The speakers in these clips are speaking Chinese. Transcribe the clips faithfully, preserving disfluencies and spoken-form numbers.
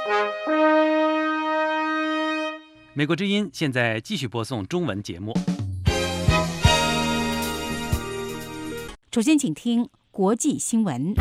美国之音现在继续播送中文节目。 首先，请听国际新闻。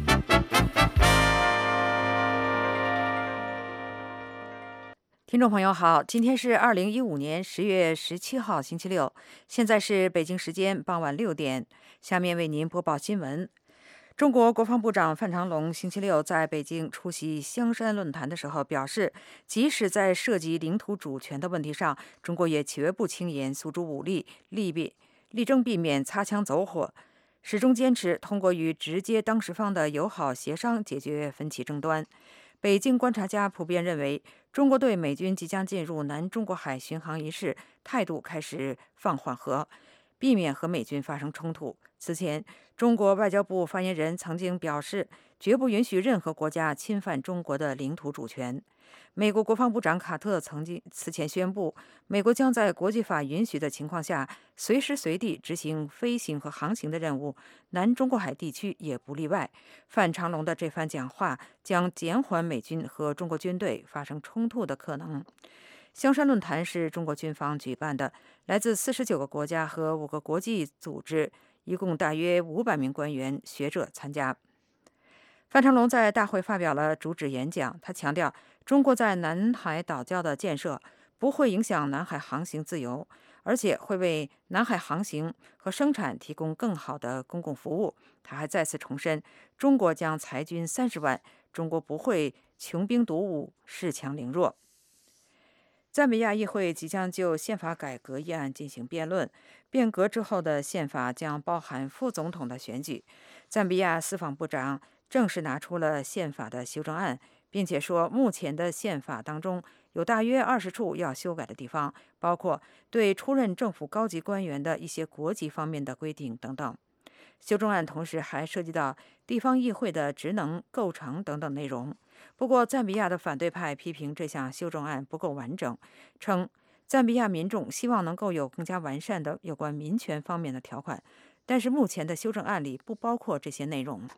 听众朋友好，今天是二零一五年十月十七号，星期六，现在是北京时间傍晚六点。下面为您播报新闻。中国国防部长范长龙星期六在北京出席香山论坛的时候表示，即使在涉及领土主权的问题上，中国也绝不轻言诉诸武力，力避力争避免擦枪走火，始终坚持通过与直接当事方的友好协商解决分歧争端。北京观察家普遍认为，中国对美军即将进入南中国海巡航一事态度开始放缓和，避免和美军发生冲突。此前，中国外交部发言人曾经表示，绝不允许任何国家侵犯中国的领土主权。美国国防部长卡特曾经此前宣布，美国将在国际法允许的情况下，随时随地执行飞行和航行的任务，南中国海地区也不例外。范长龙的这番讲话将减缓美军和中国军队发生冲突的可能。香山论坛是中国军方举办的，来自四十九个国家和五个国际组织，一共大约五百名官员、学者参加。范长龙在大会发表了主旨演讲，他强调，中国在南海岛礁的建设不会影响南海航行自由，而且会为南海航行和生产提供更好的公共服务。他还再次重申，中国将裁军三十万，中国不会穷兵黩武、恃强凌弱。赞比亚议会即将就宪法改革议案进行辩论，变革之后的宪法将包含副总统的选举。赞比亚司法部长正式拿出了宪法的修正案，并且说，目前的宪法当中有大约二十处要修改的地方，包括对出任政府高级官员的一些国籍方面的规定等等。修正案同时还涉及到地方议会的职能、构成等等内容。不过，赞比亚的反对派批评这项修正案不够完整，称赞比亚民众希望能够有更加完善的有关民权方面的条款，但是目前的修正案里不包括这些内容。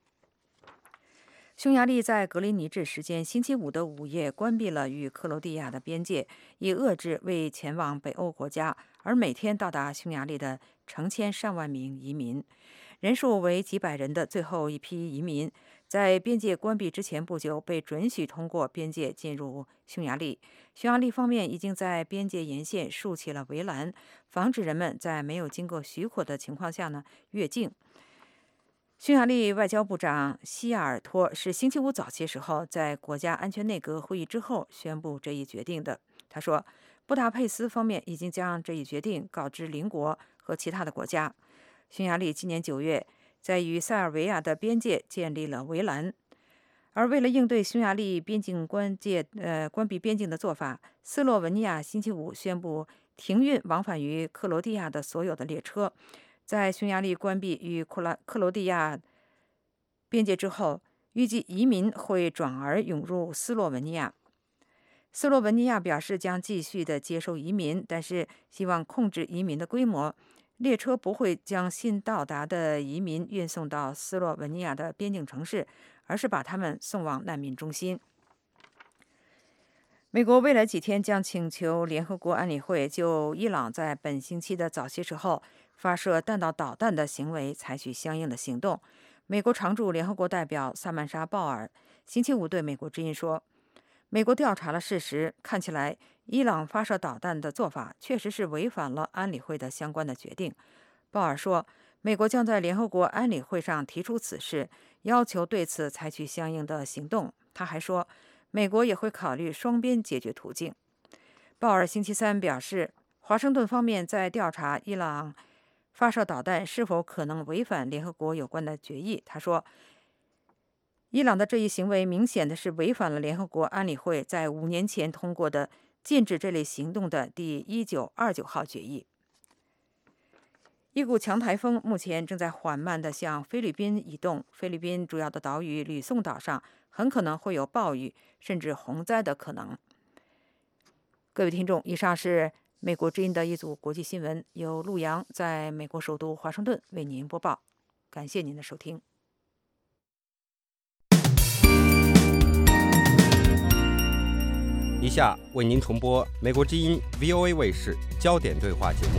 匈牙利在格林尼治时间星期五的午夜关闭了与克罗地亚的边界，以遏制为前往北欧国家而每天到达匈牙利的成千上万名移民，人数为几百人的最后一批移民，在边界关闭之前不久被准许通过边界进入匈牙利。匈牙利方面已经在边界沿线竖起了围栏，防止人们在没有经过许可的情况下呢越境。匈牙利外交部长西亚尔托是星期五早些时候在国家安全内阁会议之后宣布这一决定的。他说，布达佩斯方面已经将这一决定告知邻国和其他的国家。匈牙利今年九月在与塞尔维亚的边界建立了围栏，而为了应对匈牙利边境关界呃关闭边境的做法，斯洛文尼亚星期五宣布停运往返于克罗地亚的所有的列车。在匈牙利关闭与克拉克罗地亚边界之后，预计移民会转而涌入斯洛文尼亚。斯洛文尼亚表示将继续的接收移民，但是希望控制移民的规模。列车不会将新到达的移民运送到斯洛文尼亚的边境城市，而是把他们送往难民中心。美国未来几天将请求联合国安理会就伊朗在本星期的早些时候发射弹道导弹的行为采取相应的行动。美国常驻联合国代表萨曼莎·鲍尔星期五对美国之音说，美国调查了事实，看起来伊朗发射导弹的做法确实是违反了安理会的相关的决定。鲍尔说，美国将在联合国安理会上提出此事，要求对此采取相应的行动。他还说，美国也会考虑双边解决途径。鲍尔星期三表示，华盛顿方面在调查伊朗发射导弹是否可能违反联合国有关的决议。他说，伊朗的这一行为明显的是违反了联合国安理会在五年前通过的禁止这类行动的第一九二九号决议。一股强台风目前正在缓慢地向菲律宾移动，菲律宾主要的岛屿吕宋岛上很可能会有暴雨甚至洪灾的可能。各位听众，以上是美国之音的一组国际新闻，由陆洋在美国首都华盛顿为您播报。感谢您的收听。 下为您重播美国之音 V O A 卫视焦点对话节目。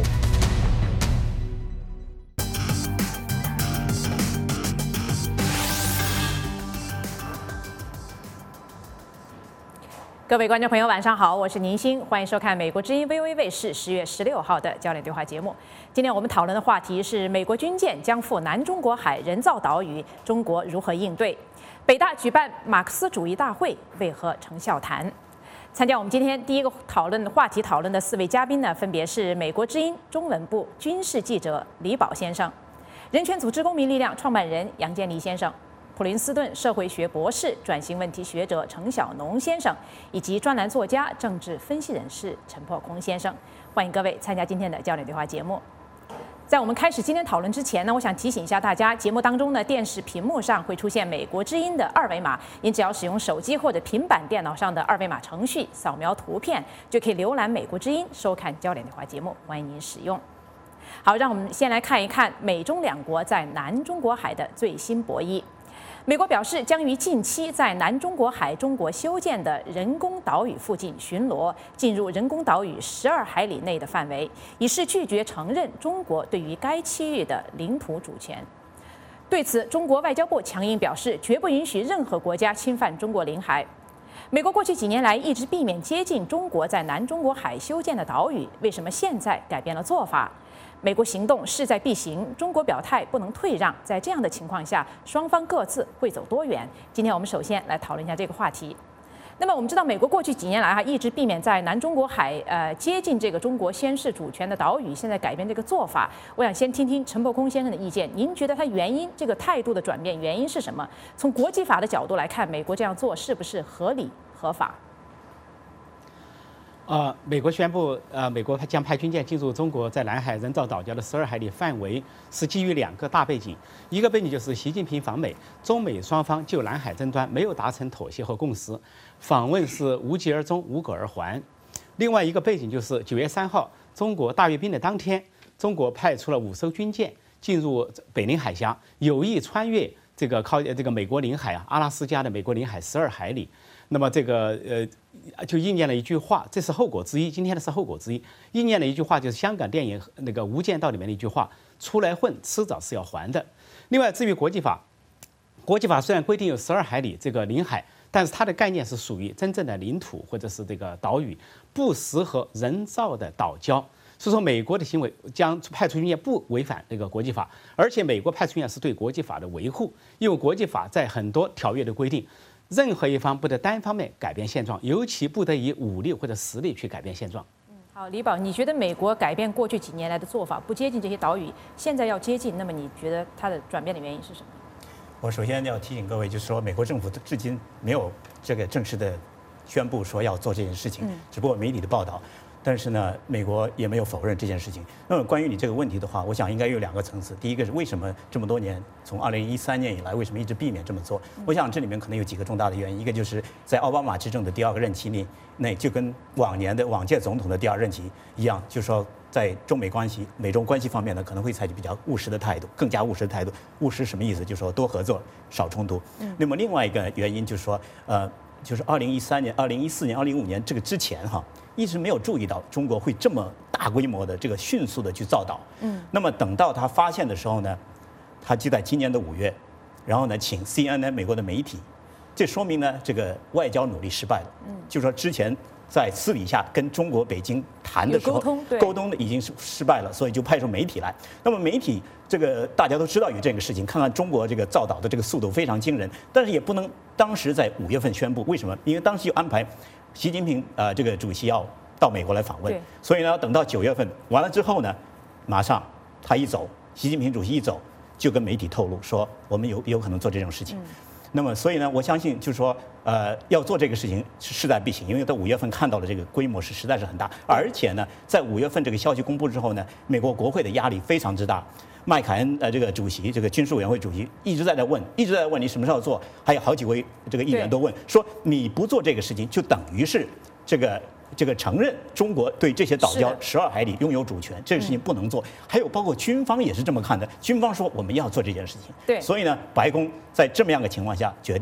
各位观众朋友，晚上好，我是宁欣，欢迎收看美国之音 V O A 卫视十月十六号的焦点对话节目。今天我们讨论的话题是美国军舰将赴南中国海人造岛屿，中国如何应对？北大举办马克思主义大会，为何成笑谈？参加我们今天第一个讨论话题讨论的四位嘉宾呢，分别是美国之音中文部军事记者李宝先生，人权组织公民力量创办人杨建立先生，普林斯顿社会学博士、转型问题学者程小农先生，以及专栏作家、政治分析人士陈破空先生。欢迎各位参加今天的焦点对话节目。在我们开始今天讨论之前呢，我想提醒一下大家，节目当中呢，电视屏幕上会出现美国之音的二维码，您只要使用手机或者平板电脑上的二维码程序扫描图片，就可以浏览美国之音收看焦点对话节目，欢迎您使用。好，让我们先来看一看美中两国在南中国海的最新博弈。美国表示将于近期在南中国海中国修建的人工岛屿附近巡逻，进入人工岛屿十二海里内的范围，以示拒绝承认中国对于该区域的领土主权。对此，中国外交部强硬表示，绝不允许任何国家侵犯中国领海。美国过去几年来一直避免接近中国在南中国海修建的岛屿，为什么现在改变了做法？美国行动势在必行，中国表态不能退让。在这样的情况下，双方各自会走多远？今天我们首先来讨论一下这个话题。那么我们知道，美国过去几年来哈一直避免在南中国海呃接近这个中国宣示主权的岛屿，现在改变这个做法。我想先听听陈破空先生的意见，您觉得他原因这个态度的转变原因是什么？从国际法的角度来看，美国这样做是不是合理合法？ 呃，美国宣布，呃，美国将派军舰进入中国在南海人造岛礁的十二海里范围，是基于两个大背景。一个背景就是习近平访美，中美双方就南海争端没有达成妥协和共识，访问是无疾而终，无果而还。另外一个背景就是九月三号，中国大阅兵的当天，中国派出了五艘军舰进入北令海峡，有意穿越这个靠这个美国领海啊，阿拉斯加的美国领海十二海里。那么这个呃，就应验了一句话，这是后果之一。今天的是后果之一，应验了一句话，就是香港电影那个《无间道》里面的一句话：“出来混，迟早是要还的。”另外，至于国际法，国际法虽然规定有十二海里这个领海，但是它的概念是属于真正的领土或者是这个岛屿，不适合人造的岛礁。所以说，美国的行为将派出军舰不违反这个国际法，而且美国派出军舰是对国际法的维护，因为国际法在很多条约的规定。任何一方不得单方面改变现状，尤其不得以武力或者实力去改变现状。 嗯，好，李宝，你觉得美国改变过去几年来的做法，不接近这些岛屿，现在要接近，那么你觉得它的转变的原因是什么？ 我首先要提醒各位，就是说美国政府至今没有这个正式的宣布说要做这件事情， 嗯、 只不过媒体的报道。但是呢，美国也没有否认这件事情。那么关于你这个问题的话，我想应该有两个层次。第一个是为什么这么多年，从二零一三年以来，为什么一直避免这么做？我想这里面可能有几个重大的原因。一个就是在奥巴马执政的第二个任期内，那就跟往年的往届总统的第二任期一样，就是说在中美关系、美中关系方面呢，可能会采取比较务实的态度，更加务实的态度。务实什么意思？就是说多合作，少冲突。那么另外一个原因就是说，呃，就是二零一三年、二零一四年、二零一五年这个之前哈。一直没有注意到中国会这么大规模的这个迅速的去造岛，嗯，那么等到他发现的时候呢，他就在今年的五月，然后呢，请 C N N 美国的媒体，这说明呢这个外交努力失败了，嗯，就是说之前在私底下跟中国北京谈的时候， 沟通沟通的已经是失败了，所以就派出媒体来。那么媒体这个大家都知道有这个事情，看看中国这个造岛的这个速度非常惊人，但是也不能当时在五月份宣布，为什么？因为当时有安排。习近平呃，这个主席要到美国来访问，所以呢，等到九月份完了之后呢，马上他一走，习近平主席一走，就跟媒体透露说，我们有有可能做这种事情。嗯、那么，所以呢，我相信就是说，呃，要做这个事情是势在必行，因为在五月份看到了这个规模是实在是很大，而且呢，在五月份这个消息公布之后呢，美国国会的压力非常之大。麦凯恩呃，这个主席，这个军事委员会主席一直在那问，一直在问你什么时候做，还有好几位这个议员都问说，你不做这个事情，就等于是这个这个承认中国对这些岛礁十二海里拥有主权，这个事情不能做。还有包括军方也是这么看的，军方说我们要做这件事情。 对， 所以呢，白宫在这么样的情况下决定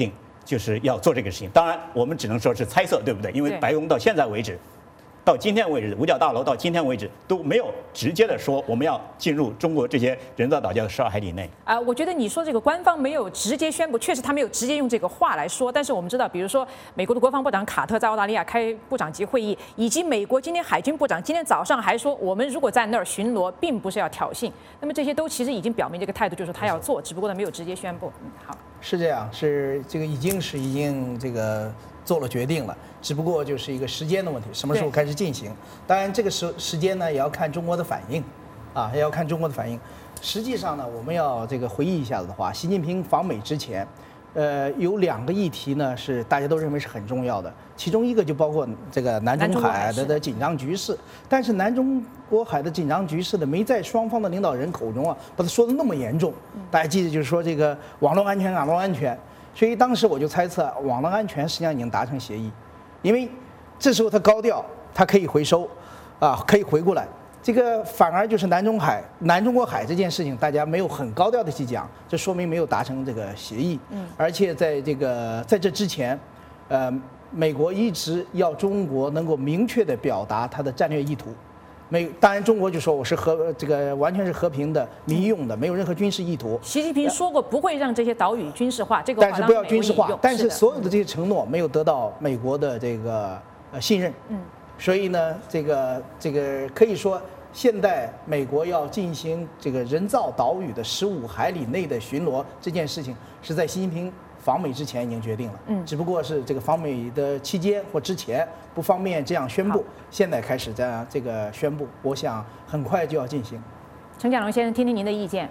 就是要做这个事情。当然，我们只能说是猜测，对不对？因为白宫到现在为止。到今天为止，五角大楼到今天为止都没有直接的说我们要进入中国这些人造岛礁的十二海里内。 啊、呃，我觉得你说这个官方没有直接宣布，确实他没有直接用这个话来说。但是我们知道，比如说美国的国防部长卡特在澳大利亚开部长级会议，以及美国今天海军部长今天早上还说，我们如果在那儿巡逻，并不是要挑衅。那么这些都其实已经表明这个态度，就是他要做，只不过他没有直接宣布。嗯，好， 是这样，是这个已经是已经这个。做了决定了，只不过就是一个时间的问题，什么时候开始进行？当然，这个时时间呢也要看中国的反应，啊，也要看中国的反应。实际上呢，我们要这个回忆一下子的话，习近平访美之前，呃，有两个议题呢是大家都认为是很重要的，其中一个就包括这个南中海的的紧张局势，但是南中国海的紧张局势呢，没在双方的领导人口中啊把它说的那么严重。大家记得就是说这个网络安全，网络安全。所以当时我就猜测，网络安全实际上已经达成协议，因为这时候它高调，它可以回收，啊，可以回过来。这个反而就是南中海、南中国海这件事情，大家没有很高调的去讲，这说明没有达成这个协议。嗯。而且在这个在这之前，呃，美国一直要中国能够明确地表达它的战略意图。没，当然中国就说我是和这个完全是和平的、民用的，没有任何军事意图。 习近平说过不会让这些岛屿军事化，这个话但是不要军事化。但是所有的这些嗯承诺没有得到美国的这个呃信任。嗯。所以呢，这个这个可以说，现在美国要进行这个人造岛屿的十五海里内的巡逻这件事情，是在习近平访美之前已经决定了。嗯。只不过是这个访美的期间或之前不方便这样宣布。现在开始这样这个宣布，我想很快就要进行。 程小龙先生，听听您的意见。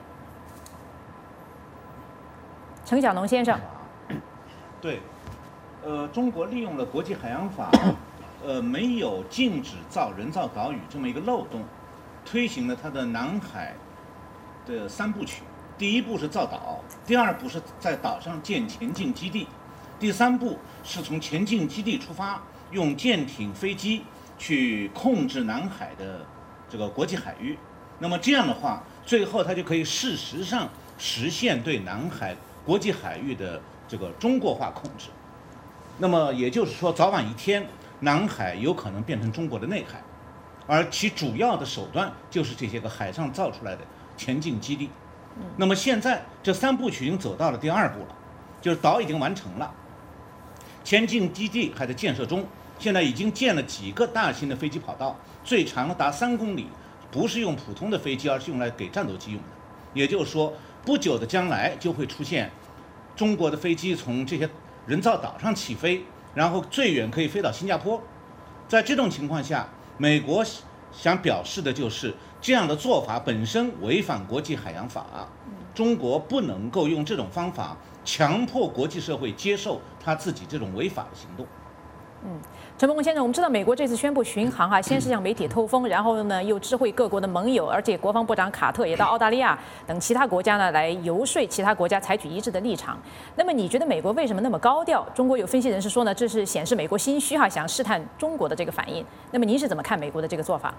程小龙先生， 对，呃，中国利用了国际海洋法，呃，没有禁止造人造岛屿这么一个漏洞，推行了它的南海的三部曲。第一步是造岛，第二步是在岛上建前进基地，第三步是从前进基地出发，用舰艇、飞机去控制南海的这个国际海域。那么这样的话，最后它就可以事实上实现对南海国际海域的这个中国化控制。那么也就是说，早晚一天，南海有可能变成中国的内海，而其主要的手段就是这些个海上造出来的前进基地。那么现在这三部曲已经走到了第二步了，就是岛已经完成了，前进基地还在建设中。现在已经建了几个大型的飞机跑道，最长达三公里，不是用普通的飞机，而是用来给战斗机用的。也就是说，不久的将来就会出现中国的飞机从这些人造岛上起飞，然后最远可以飞到新加坡。在这种情况下，美国想表示的就是这样的做法本身违反国际海洋法，中国不能够用这种方法强迫国际社会接受他自己这种违法的行动。 嗯，陈伯公先生，我们知道美国这次宣布巡航啊，先是向媒体透风，然后呢又知会各国的盟友，而且国防部长卡特也到澳大利亚等其他国家呢来游说其他国家采取一致的立场。那么你觉得美国为什么那么高调？中国有分析人士说呢，这是显示美国心虚哈，想试探中国的这个反应。那么您是怎么看美国的这个做法？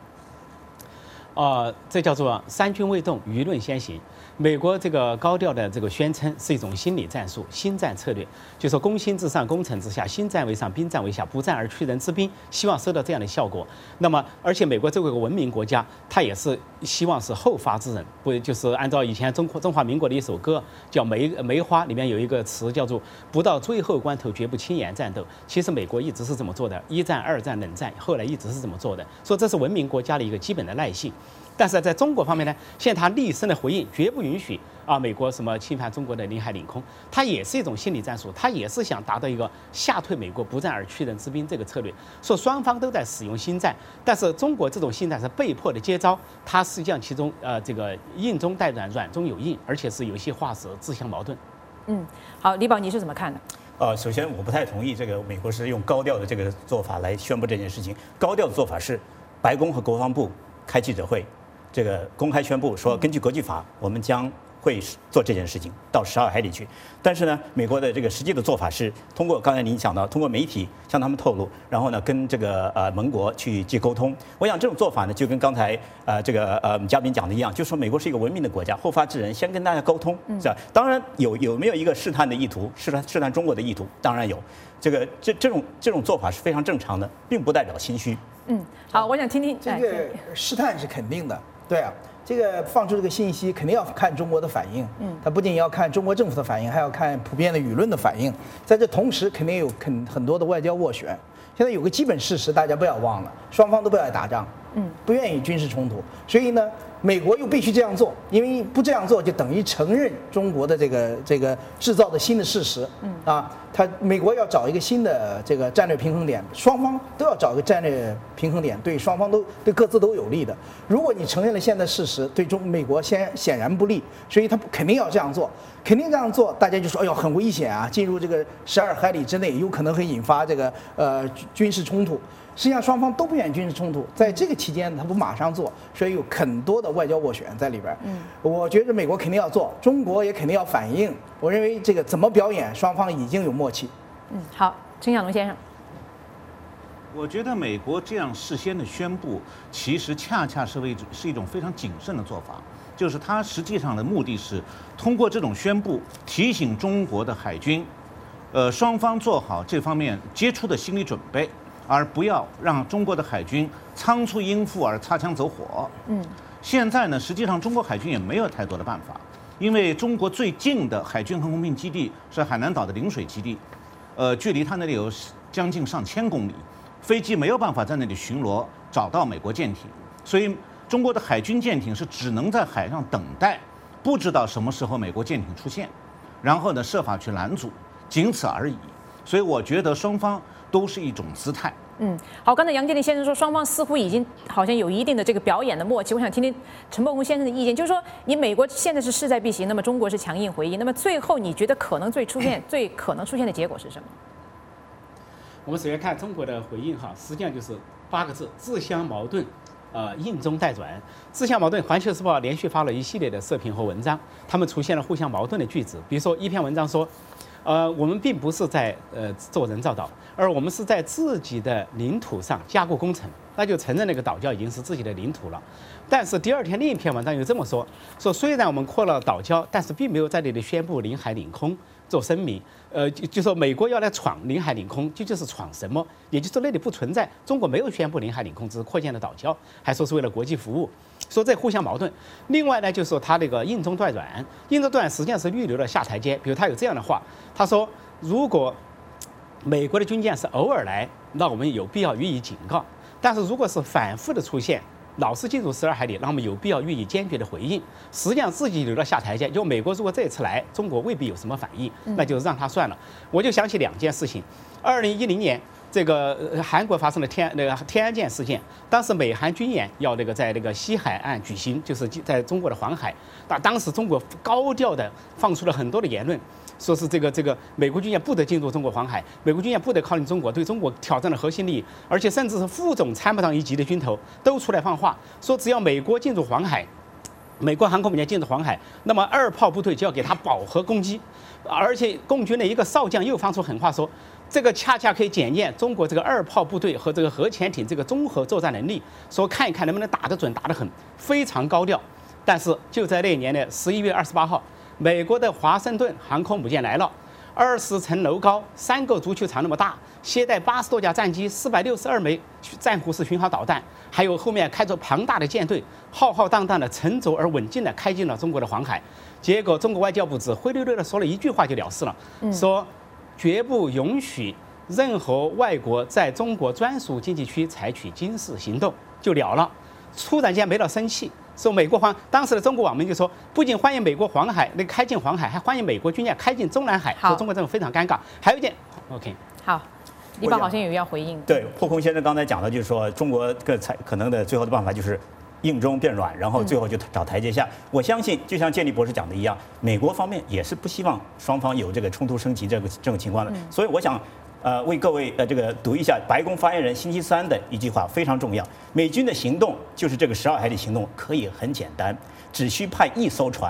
呃，这叫做三军未动，舆论先行。美国这个高调的这个宣称是一种心理战术、心战策略，就说攻心之上、攻城之下，心战为上、兵战为下，不战而屈人之兵，希望收到这样的效果。那么，而且美国这个文明国家，它也是希望是后发制人，不就是按照以前中国中华民国的一首歌叫《梅梅花》里面有一个词叫做“不到最后关头绝不轻言战斗”。其实美国一直是这么做的，一战、二战、冷战，后来一直是这么做的，说这是文明国家的一个基本的耐性。但是在中国方面呢，现在他厉声的回应，绝不允许啊美国什么侵犯中国的领海领空，它也是一种心理战术，它也是想达到一个吓退美国、不战而屈人之兵这个策略。说双方都在使用心战，但是中国这种心战是被迫的接招，它实际上其中呃这个硬中带软，软中有硬，而且是有些话是自相矛盾。 嗯，好，李宝你是怎么看的？ 呃，首先我不太同意这个美国是用高调的这个做法来宣布这件事情。高调的做法是白宫和国防部开记者会。这个公开宣布说，根据国际法，我们将会做这件事情到十二海里去。但是呢，美国的这个实际的做法是通过刚才您讲到，通过媒体向他们透露，然后呢跟这个呃盟国去去沟通。我想这种做法呢，就跟刚才呃这个呃嘉宾讲的一样，就说美国是一个文明的国家，后发制人，先跟大家沟通，是吧？当然有有没有一个试探的意图，试探试探中国的意图，当然有。这个这这种这种做法是非常正常的，并不代表心虚。 嗯，好，我想听听这个试探是肯定的，对啊。这个放出这个信息，肯定要看中国的反应。嗯，它不仅要看中国政府的反应，还要看普遍的舆论的反应。在这同时，肯定有很很多的外交斡旋。现在有个基本事实，大家不要忘了，双方都不爱打仗，嗯，不愿意军事冲突，所以呢，美国又必须这样做，因为不这样做就等于承认中国的这个这个制造的新的事实。嗯啊，他美国要找一个新的这个战略平衡点，双方都要找一个战略平衡点，对双方都对各自都有利的。如果你承认了现在事实，对中美国显显然不利，所以他肯定要这样做，肯定这样做，大家就说哎呦很危险啊，进入这个十二海里之内，有可能会引发这个呃军事冲突。实际上双方都不愿意军事冲突，在这个期间他不马上做，所以有很多的外交斡旋在里边。嗯，我觉得美国肯定要做，中国也肯定要反应。我认为这个怎么表演，双方已经有默契。 嗯，好，陈小龙先生。 我觉得美国这样事先的宣布，其实恰恰是为是一种非常谨慎的做法，就是它实际上的目的是通过这种宣布提醒中国的海军，呃，双方做好这方面接触的心理准备。而不要让中国的海军仓促应付而擦枪走火。嗯，现在呢，实际上中国海军也没有太多的办法，因为中国最近的海军航空兵基地是海南岛的陵水基地，呃，距离它那里有将近上千公里，飞机没有办法在那里巡逻找到美国舰艇，所以中国的海军舰艇是只能在海上等待，不知道什么时候美国舰艇出现，然后呢设法去拦阻，仅此而已。所以我觉得双方都是一种姿态。 嗯，好，刚才杨建立先生说双方似乎已经好像有一定的这个表演的默契，我想听听陈伯宏先生的意见，就是说你美国现在是势在必行，那么中国是强硬回应，那么最后你觉得可能最出现最可能出现的结果是什么？ 我们首先看中国的回应哈，实际上就是八个字：自相矛盾，呃，硬中带软。自相矛盾，《环球时报》连续发了一系列的社评和文章，他们出现了互相矛盾的句子，比如说一篇文章说。呃，我们并不是在呃做人造岛，而我们是在自己的领土上加固工程，那就承认那个岛礁已经是自己的领土了。但是第二天另一篇文章又这么说：说虽然我们扩了岛礁，但是并没有在那里宣布领海领空做声明。呃，就就说美国要来闯领海领空，这就是闯什么？也就是说那里不存在，中国没有宣布领海领空，只是扩建了岛礁，还说是为了国际服务。说这互相矛盾。另外呢，就是说他那个硬中带软，硬中带软实际上是预留了下台阶。比如他有这样的话，他说如果美国的军舰是偶尔来，那我们有必要予以警告；但是如果是反复的出现，老是进入十二海里，那我们有必要予以坚决的回应。实际上自己留了下台阶，就美国如果这次来，中国未必有什么反应，那就让他算了。我就想起两件事情：二零一零年。这个韩国发生了天那个天安舰事件，当时美韩军演要那个在那个西海岸举行，就是在中国的黄海。那当时中国高调的放出了很多的言论，说是这个这个美国军舰不得进入中国黄海，美国军舰不得靠近中国，对中国挑战了核心利益，而且甚至是副总参谋长一级的军头都出来放话，说只要美国进入黄海。美国航空母舰进入黄海，那么二炮部队就要给他饱和攻击，而且共军的一个少将又放出狠话说，这个恰恰可以检验中国这个二炮部队和这个核潜艇这个综合作战能力，说看一看能不能打得准、打得狠，非常高调。但是就在那年的十一月二十八号，美国的华盛顿航空母舰来了，二十层楼高，三个足球场那么大，携带八十多架战机，四百六十二枚战虎式巡航导弹，还有后面开着庞大的舰队，浩浩荡荡的、沉着而稳健的开进了中国的黄海。结果中国外交部只灰溜溜的说了一句话就了事了，说绝不允许任何外国在中国专属经济区采取军事行动，就了了。突然间没了生气。说美国黄，当时的中国网民就说，不仅欢迎美国黄海那开进黄海，还欢迎美国军舰开进中南海，说中国政府非常尴尬。还有一点 ，OK， 好，李宝好像有要回应。 对，破空先生刚才讲的，就是说中国个采可能的最后的办法就是硬中变软，然后最后就找台阶下。嗯、我相信，就像建立博士讲的一样，美国方面也是不希望双方有这个冲突升级这个这种情况的。嗯、所以我想。呃，为各位呃这个读一下白宫发言人星期三的一句话，非常重要。美军的行动就是这个十二海里行动，可以很简单，只需派一艘船，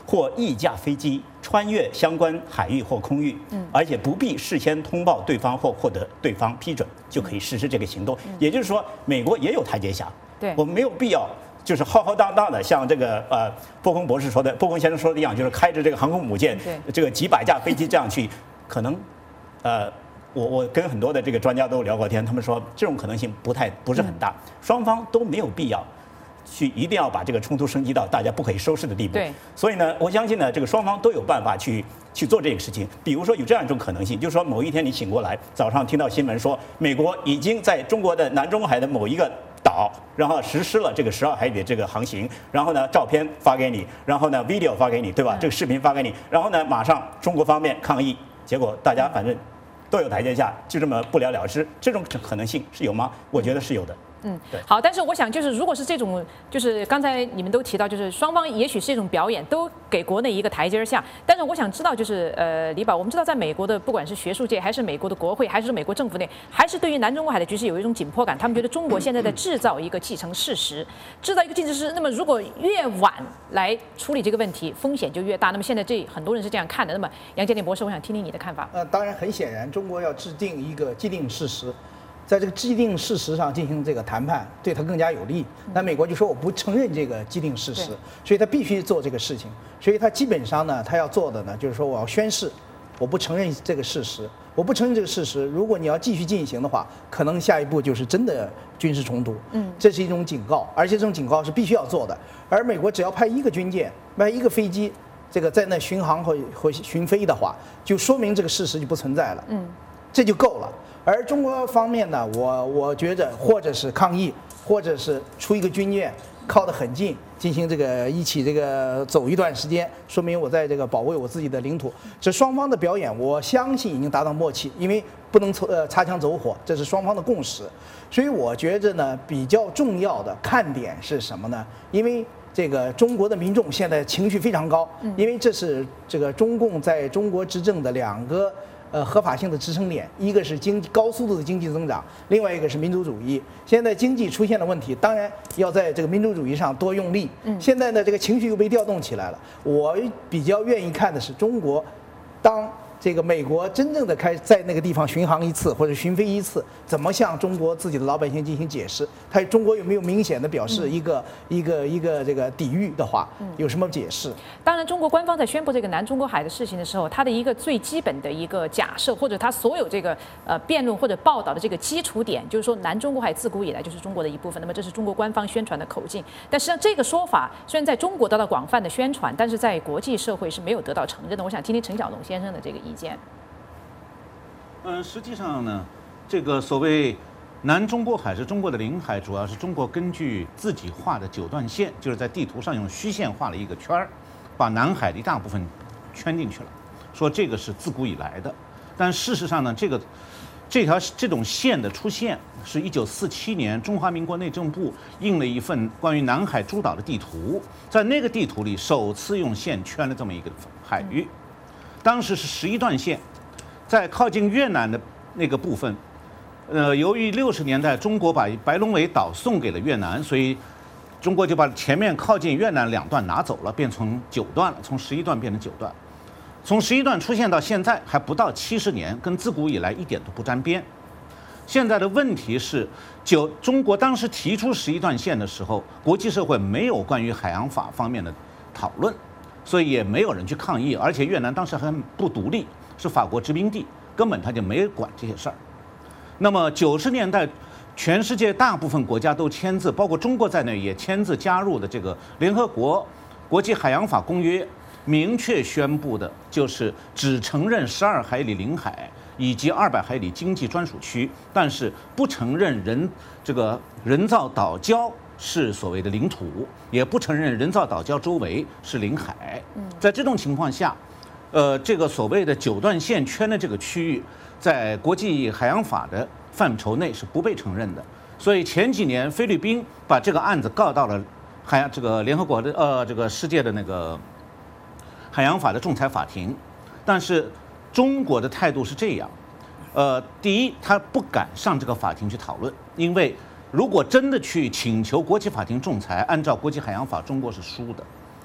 或一架飞机穿越相关海域或空域，嗯，而且不必事先通报对方或获得对方批准，就可以实施这个行动。也就是说，美国也有台阶下， 对， 我们没有必要。就是浩浩荡荡的，像这个呃波空博士说的，波空先生说的一样，就是开着这个航空母舰，这个几百架飞机这样去，可能，呃，我我跟很多的这个专家都聊过天，他们说这种可能性不太不是很大，双方都没有必要去一定要把这个冲突升级到大家不可以收拾的地步。 对， 所以呢，我相信呢，这个双方都有办法去去做这个事情。比如说有这样一种可能性，就是说某一天你醒过来，早上听到新闻说美国已经在中国的南中海的某一个岛，然后实施了这个十二海里的这个航行，然后呢，照片发给你，然后呢 ，video 发给你，对吧？这个视频发给你，然后呢，马上中国方面抗议，结果大家反正都有台阶下，就这么不了了之，这种可能性是有吗？我觉得是有的。 嗯，对，好，但是我想就是，如果是这种，就是刚才你们都提到，就是双方也许是一种表演，都给国内一个台阶下。但是我想知道，就是呃，李宝，我们知道在美国的不管是学术界，还是美国的国会，还是美国政府内，还是对于南中国海的局势有一种紧迫感。他们觉得中国现在在制造一个既成事实，制造一个既成事实。那么如果越晚来处理这个问题，风险就越大。那么现在这很多人是这样看的。那么杨洁篪博士，我想听听你的看法。 呃，当然很显然，中国要制定一个既定事实。在这个既定事实上进行这个谈判，对他更加有利。那美国就说我不承认这个既定事实，所以他必须做这个事情。所以他基本上呢，他要做的呢，就是说我要宣誓，我不承认这个事实，我不承认这个事实。如果你要继续进行的话，可能下一步就是真的军事冲突。嗯，这是一种警告，而且这种警告是必须要做的。而美国只要派一个军舰，派一个飞机，这个在那巡航和和巡飞的话，就说明这个事实就不存在了。嗯，这就够了。而中国方面呢，我我觉着或者是抗议，或者是出一个军舰靠得很近，进行这个一起这个走一段时间，说明我在这个保卫我自己的领土。这双方的表演，我相信已经达到默契，因为不能呃擦枪走火，这是双方的共识。所以我觉着呢，比较重要的看点是什么呢？因为这个中国的民众现在情绪非常高，因为这是这个中共在中国执政的两个。呃，合法性的支撑点，一个是经济高速度的经济增长，另外一个是民主主义。现在经济出现了问题，当然要在这个民主主义上多用力。嗯，现在呢，这个情绪又被调动起来了。我比较愿意看的是中国，当这个美国真正的开在那个地方巡航一次或者巡飞一次，怎么向中国自己的老百姓进行解释？他中国有没有明显的表示一个、嗯、一个一个这个抵御的话，有什么解释？ 当然，中国官方在宣布这个南中国海的事情的时候，它的一个最基本的一个假设，或者它所有这个呃辩论或者报道的这个基础点，就是说南中国海自古以来就是中国的一部分。那么这是中国官方宣传的口径，但实际上这个说法虽然在中国得到广泛的宣传，但是在国际社会是没有得到承认的。我想听听陈小龙先生的这个意见。 嗯，实际上呢，这个所谓南中国海是中国的领海，主要是中国根据自己画的九段线，就是在地图上用虚线画了一个圈儿，把南海的一大部分圈进去了，说这个是自古以来的。但事实上呢，这个这条这种线的出现是一九四七年中华民国内政部印了一份关于南海诸岛的地图，在那个地图里首次用线圈了这么一个海域，当时是十一段线。在靠近越南的那个部分，呃，由于六十年代中国把白龙尾岛送给了越南，所以中国就把前面靠近越南两段拿走了，变成九段了，从十一段变成九段。从十一段出现到现在还不到七十年，跟自古以来一点都不沾边。现在的问题是，九中国当时提出十一段线的时候，国际社会没有关于海洋法方面的讨论，所以也没有人去抗议，而且越南当时还不独立。是法国殖民地，根本他就没管这些事儿。那么九十年代，全世界大部分国家都签字，包括中国在内也签字加入的这个联合国国际海洋法公约，明确宣布的就是只承认十二海里领海以及二百海里经济专属区，但是不承认人这个人造岛礁是所谓的领土，也不承认人造岛礁周围是领海。在这种情况下。呃，这个所谓的九段线圈的这个区域，在国际海洋法的范畴内是不被承认的。所以前几年菲律宾把这个案子告到了海洋这个联合国的呃这个世界的那个海洋法的仲裁法庭，但是中国的态度是这样，呃，第一，他不敢上这个法庭去讨论，因为如果真的去请求国际法庭仲裁，按照国际海洋法，中国是输的。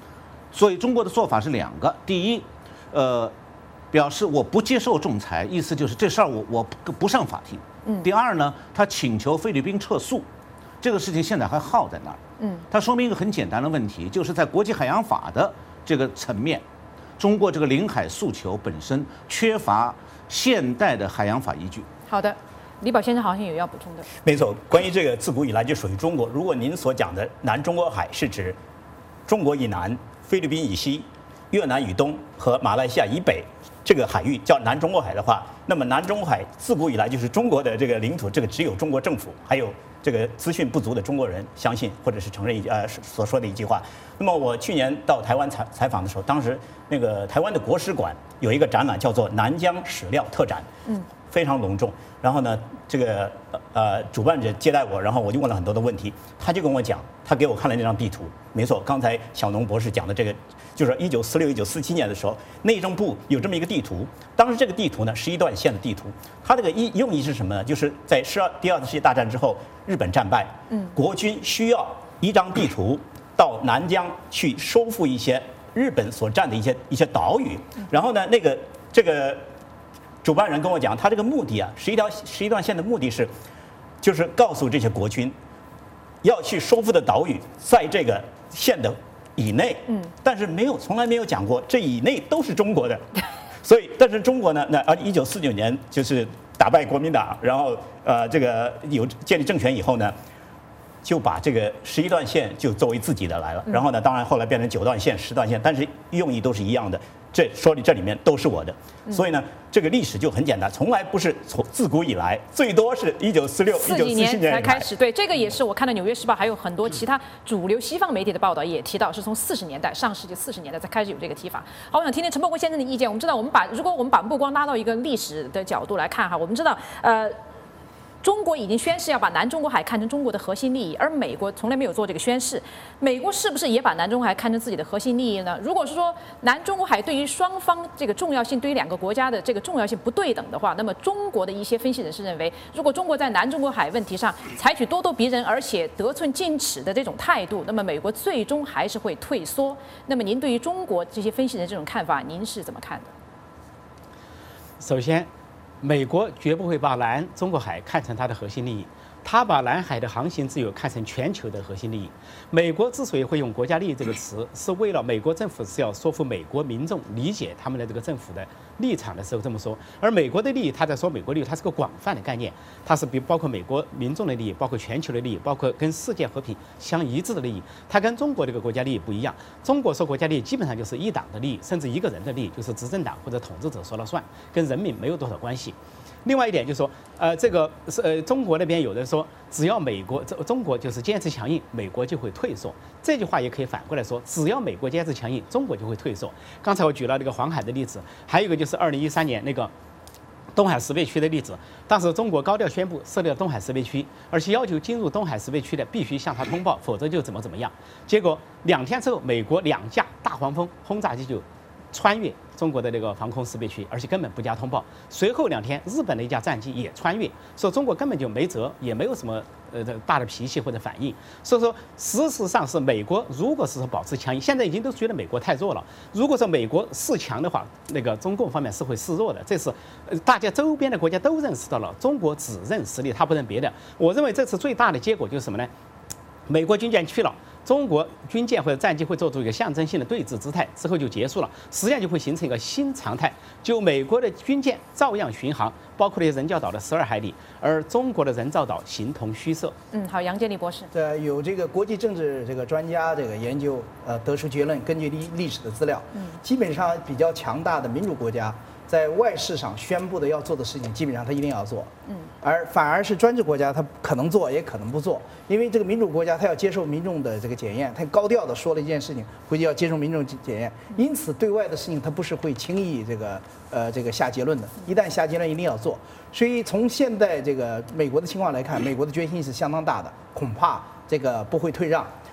所以中国的做法是两个：第一，呃，表示我不接受仲裁，意思就是这事儿我我不不上法庭。嗯。第二呢，他请求菲律宾撤诉，这个事情现在还耗在那儿。嗯。它说明一个很简单的问题，就是在国际海洋法的这个层面，中国这个领海诉求本身缺乏现代的海洋法依据。 好的。李宝先生好像有要补充的。 没错，关于这个自古以来就属于中国。如果您所讲的南中国海是指中国以南、菲律宾以西、越南以东和马来西亚以北这个海域叫南中国海的话，那么南中国海自古以来就是中国的这个领土，这个只有中国政府还有这个资讯不足的中国人相信或者是承认一呃所说的一句话。那么我去年到台湾采采访的时候，当时那个台湾的国史馆有一个展览叫做南疆史料特展，嗯，非常隆重。然后呢，这个呃主办者接待我，然后我就问了很多的问题，他就跟我讲，他给我看了那张地图。没错，刚才小农博士讲的这个，就是一九四六、一九四七年的时候，内政部有这么一个地图。当时这个地图呢是一段线的地图，它这个意用意是什么呢？就是在世二第二次世界大战之后，日本战败，嗯，国军需要一张地图到南疆去收复一些日本所占的一些一些岛屿，然后呢，那个这个。主办人跟我讲，他这个目的啊，十一条十一段线的目的是，就是告诉这些国军，要去收复的岛屿在这个线的以内，嗯，但是没有从来没有讲过这以内都是中国的，所以但是中国呢，那而一九四九年就是打败国民党，然后呃这个有建立政权以后呢，就把这个十一段线就作为自己的来了，然后呢，当然后来变成九段线、十段线，但是用意都是一样的。这说的这里面都是我的，所以呢，这个历史就很简单，从来不是从自古以来，最多是一九四六、一九四七年才开始。对，这个也是我看到《纽约时报》还有很多其他主流西方媒体的报道也提到，是从四十年代上世纪四十年代才开始有这个提法。好，我想听听陈伯国先生的意见。我们知道，我们把如果我们把目光拉到一个历史的角度来看哈，我们知道，呃。中国已经宣誓要把南中国海看成中国的核心利益，而美国从来没有做这个宣誓。美国是不是也把南中国海看成自己的核心利益呢？如果是说南中国海对于双方这个重要性，对于两个国家的这个重要性不对等的话，那么中国的一些分析人士认为，如果中国在南中国海问题上采取咄咄逼人而且得寸进尺的这种态度，那么美国最终还是会退缩。那么您对于中国这些分析人这种看法，您是怎么看的？ 首先，美国绝不会把南中国海看成它的核心利益，他把南海的航行自由看成全球的核心利益。美国之所以会用国家利益这个词，是为了美国政府是要说服美国民众理解他们的这个政府的立场的时候这么说。而美国的利益，他在说美国利益，它是个广泛的概念，它是比包括美国民众的利益，包括全球的利益，包括跟世界和平相一致的利益。它跟中国这个国家利益不一样。中国说国家利益基本上就是一党的利益，甚至一个人的利益，就是执政党或者统治者说了算，跟人民没有多少关系。另外一点就是说，呃，这个是呃，中国那边有人说，只要美国中中国就是坚持强硬，美国就会退缩。这句话也可以反过来说，只要美国坚持强硬，中国就会退缩。刚才我举了这个黄海的例子，还有一个就是二零一三年那个东海识别区的例子。当时中国高调宣布设立了东海识别区，而且要求进入东海识别区的必须向他通报，否则就怎么怎么样。结果两天之后，美国两架大黄蜂轰炸机就穿越中国的这个防空识别区，而且根本不加通报。随后两天，日本的一架战机也穿越，说中国根本就没辙，也没有什么呃大的脾气或者反应。所以说，事实上是美国如果是说保持强硬，现在已经都觉得美国太弱了。如果说美国示强的话，那个中共方面是会示弱的。这是呃大家周边的国家都认识到了，中国只认实力，他不认别的。我认为这次最大的结果就是什么呢？美国军舰去了。中国军舰或者战机会做出一个象征性的对峙姿态，之后就结束了，实际上就会形成一个新常态。就美国的军舰照样巡航，包括那些人造岛的十二海里，而中国的人造岛形同虚设。 嗯，好，杨建立博士。 呃，有这个国际政治这个专家这个研究，呃，得出结论，根据历历史的资料，嗯，基本上比较强大的民主国家，在外事上宣布的要做的事情，基本上他一定要做。嗯，而反而是专制国家，他可能做也可能不做，因为这个民主国家他要接受民众的这个检验，他高调的说了一件事情，回去要接受民众检验，因此对外的事情他不是会轻易这个呃这个下结论的，一旦下结论一定要做。所以从现在这个美国的情况来看，美国的决心是相当大的，恐怕这个不会退让。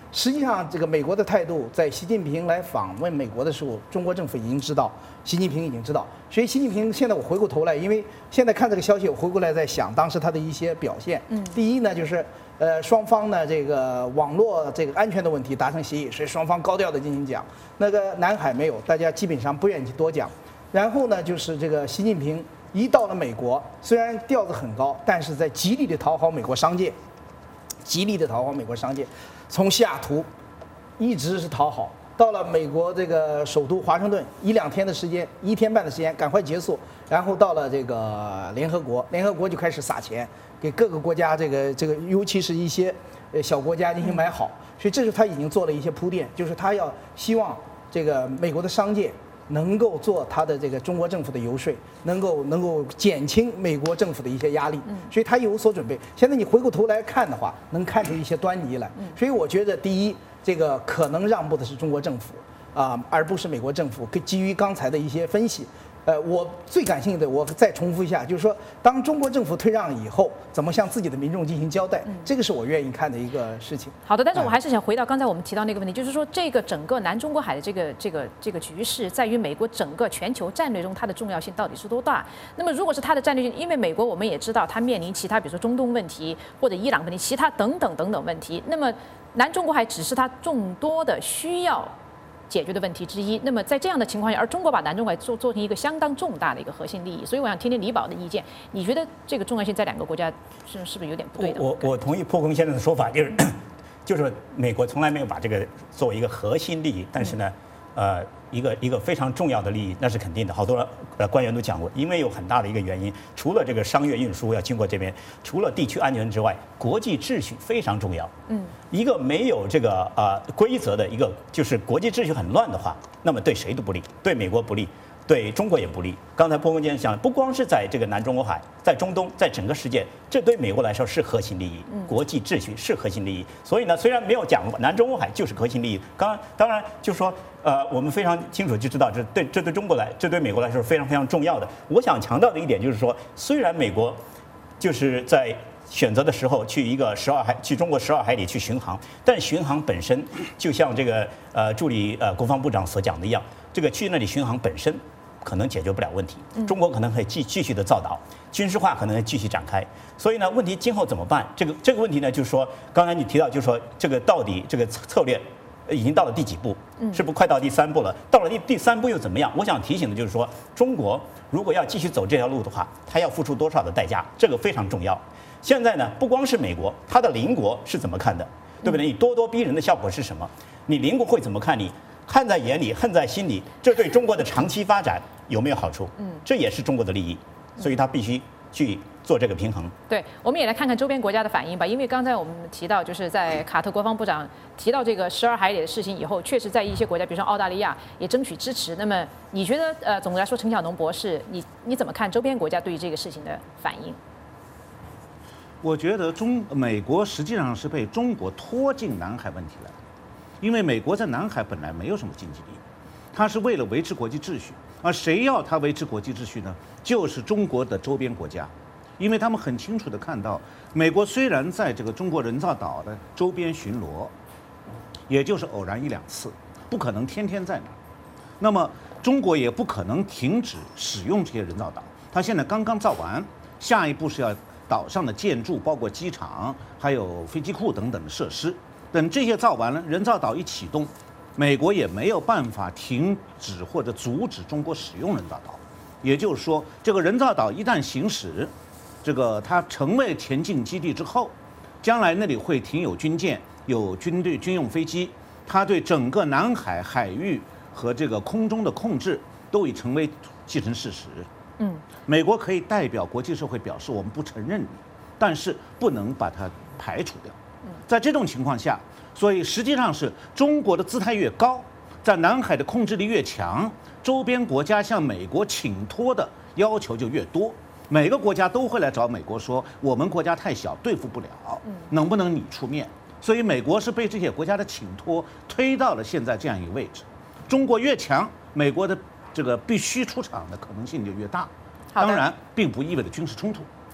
实际上，这个美国的态度，在习近平来访问美国的时候，中国政府已经知道，习近平已经知道。所以，习近平现在我回过头来，因为现在看这个消息，我回过来在想当时他的一些表现。嗯，第一呢，就是呃双方呢这个网络这个安全的问题达成协议，所以双方高调的进行讲。那个南海没有，大家基本上不愿意去多讲。然后呢，就是这个习近平一到了美国，虽然调子很高，但是在极力的讨好美国商界，极力的讨好美国商界。从西雅图一直是讨好，到了美国这个首都华盛顿，一两天的时间，一天半的时间，赶快结束。然后到了这个联合国，联合国就开始撒钱，给各个国家这个这个，尤其是一些呃小国家进行买好。所以这是他已经做了一些铺垫，就是他要希望这个美国的商界能够做他的这个中国政府的游说，能够能够减轻美国政府的一些压力，所以他有所准备。现在你回过头来看的话，能看出一些端倪来。所以我觉得，第一，这个可能让步的是中国政府啊，而不是美国政府。基于刚才的一些分析。呃，我最感兴趣的，我再重复一下，就是说，当中国政府退让以后，怎么向自己的民众进行交代，这个是我愿意看的一个事情。 好的，但是我还是想回到刚才我们提到那个问题，就是说，这个整个南中国海的这个这个这个局势，在于美国整个全球战略中它的重要性到底是多大？那么，如果是它的战略性，因为美国我们也知道，它面临其他，比如说中东问题或者伊朗问题，其他等等等等问题。那么，南中国海只是它众多的需要解决的问题之一。那么在这样的情况下，而中国把南中国海做做成一个相当重大的一个核心利益，所以我想听听李宝的意见。你觉得这个重要性在两个国家是是不是有点不对的？ 我我同意破空先生的说法，就是就是美国从来没有把这个作为一个核心利益，但是呢，呃，一个一个非常重要的利益，那是肯定的。好多呃官员都讲过，因为有很大的一个原因，除了这个商业运输要经过这边，除了地区安全之外，国际秩序非常重要。嗯，一个没有这个呃规则的一个，就是国际秩序很乱的话，那么对谁都不利，对美国不利，对中国也不利。刚才波公先生讲，不光是在这个南中国海，在中东，在整个世界，这对美国来说是核心利益，国际秩序是核心利益。所以呢，虽然没有讲过南中国海就是核心利益，刚当然就说呃，我们非常清楚就知道，这对这对中国来，这对美国来说是非常非常重要的。我想强调的一点就是说，虽然美国就是在选择的时候去一个十二海去中国十二海里去巡航，但巡航本身就像这个呃助理呃国防部长所讲的一样，这个去那里巡航本身可能解决不了问题，中国可能会继继续的造岛，军事化可能会继续展开。所以呢，问题今后怎么办？这个这个问题呢，就是说刚才你提到，就是说这个到底这个策略已经到了第几步？是不是快到第三步了？到了第第三步又怎么样？我想提醒的就是说，中国如果要继续走这条路的话，它要付出多少的代价？这个非常重要。现在呢，不光是美国，它的邻国是怎么看的，对不对？你咄咄逼人的效果是什么？你邻国会怎么看你？看在眼里，恨在心里，这对中国的长期发展有没有好处？嗯，这也是中国的利益，所以它必须去做这个平衡。 对，我们也来看看周边国家的反应吧。因为刚才我们提到，就是在卡特国防部长提到这个十二海里的事情以后，确实在一些国家，比如说澳大利亚也争取支持。那么你觉得，呃，总的来说，陈晓农博士，你你怎么看周边国家对于这个事情的反应？ 我觉得中美国实际上是被中国拖进南海问题来，因为美国在南海本来没有什么经济利益，它是为了维持国际秩序，而谁要它维持国际秩序呢？就是中国的周边国家，因为他们很清楚地看到，美国虽然在这个中国人造岛的周边巡逻，也就是偶然一两次，不可能天天在那儿，那么中国也不可能停止使用这些人造岛，它现在刚刚造完，下一步是要岛上的建筑，包括机场、还有飞机库等等的设施。等这些造完了，人造岛一启动，美国也没有办法停止或者阻止中国使用人造岛。也就是说，这个人造岛一旦行使，这个它成为前进基地之后，将来那里会停有军舰、有军队军用飞机，它对整个南海海域和这个空中的控制都已成为既成事实。嗯，美国可以代表国际社会表示我们不承认你，但是不能把它排除掉。在这种情况下，所以实际上是中国的姿态越高，在南海的控制力越强，周边国家向美国请托的要求就越多。每个国家都会来找美国说，我们国家太小，对付不了，能不能你出面？所以美国是被这些国家的请托推到了现在这样一个位置。中国越强，美国的这个必须出场的可能性就越大。当然，并不意味着军事冲突。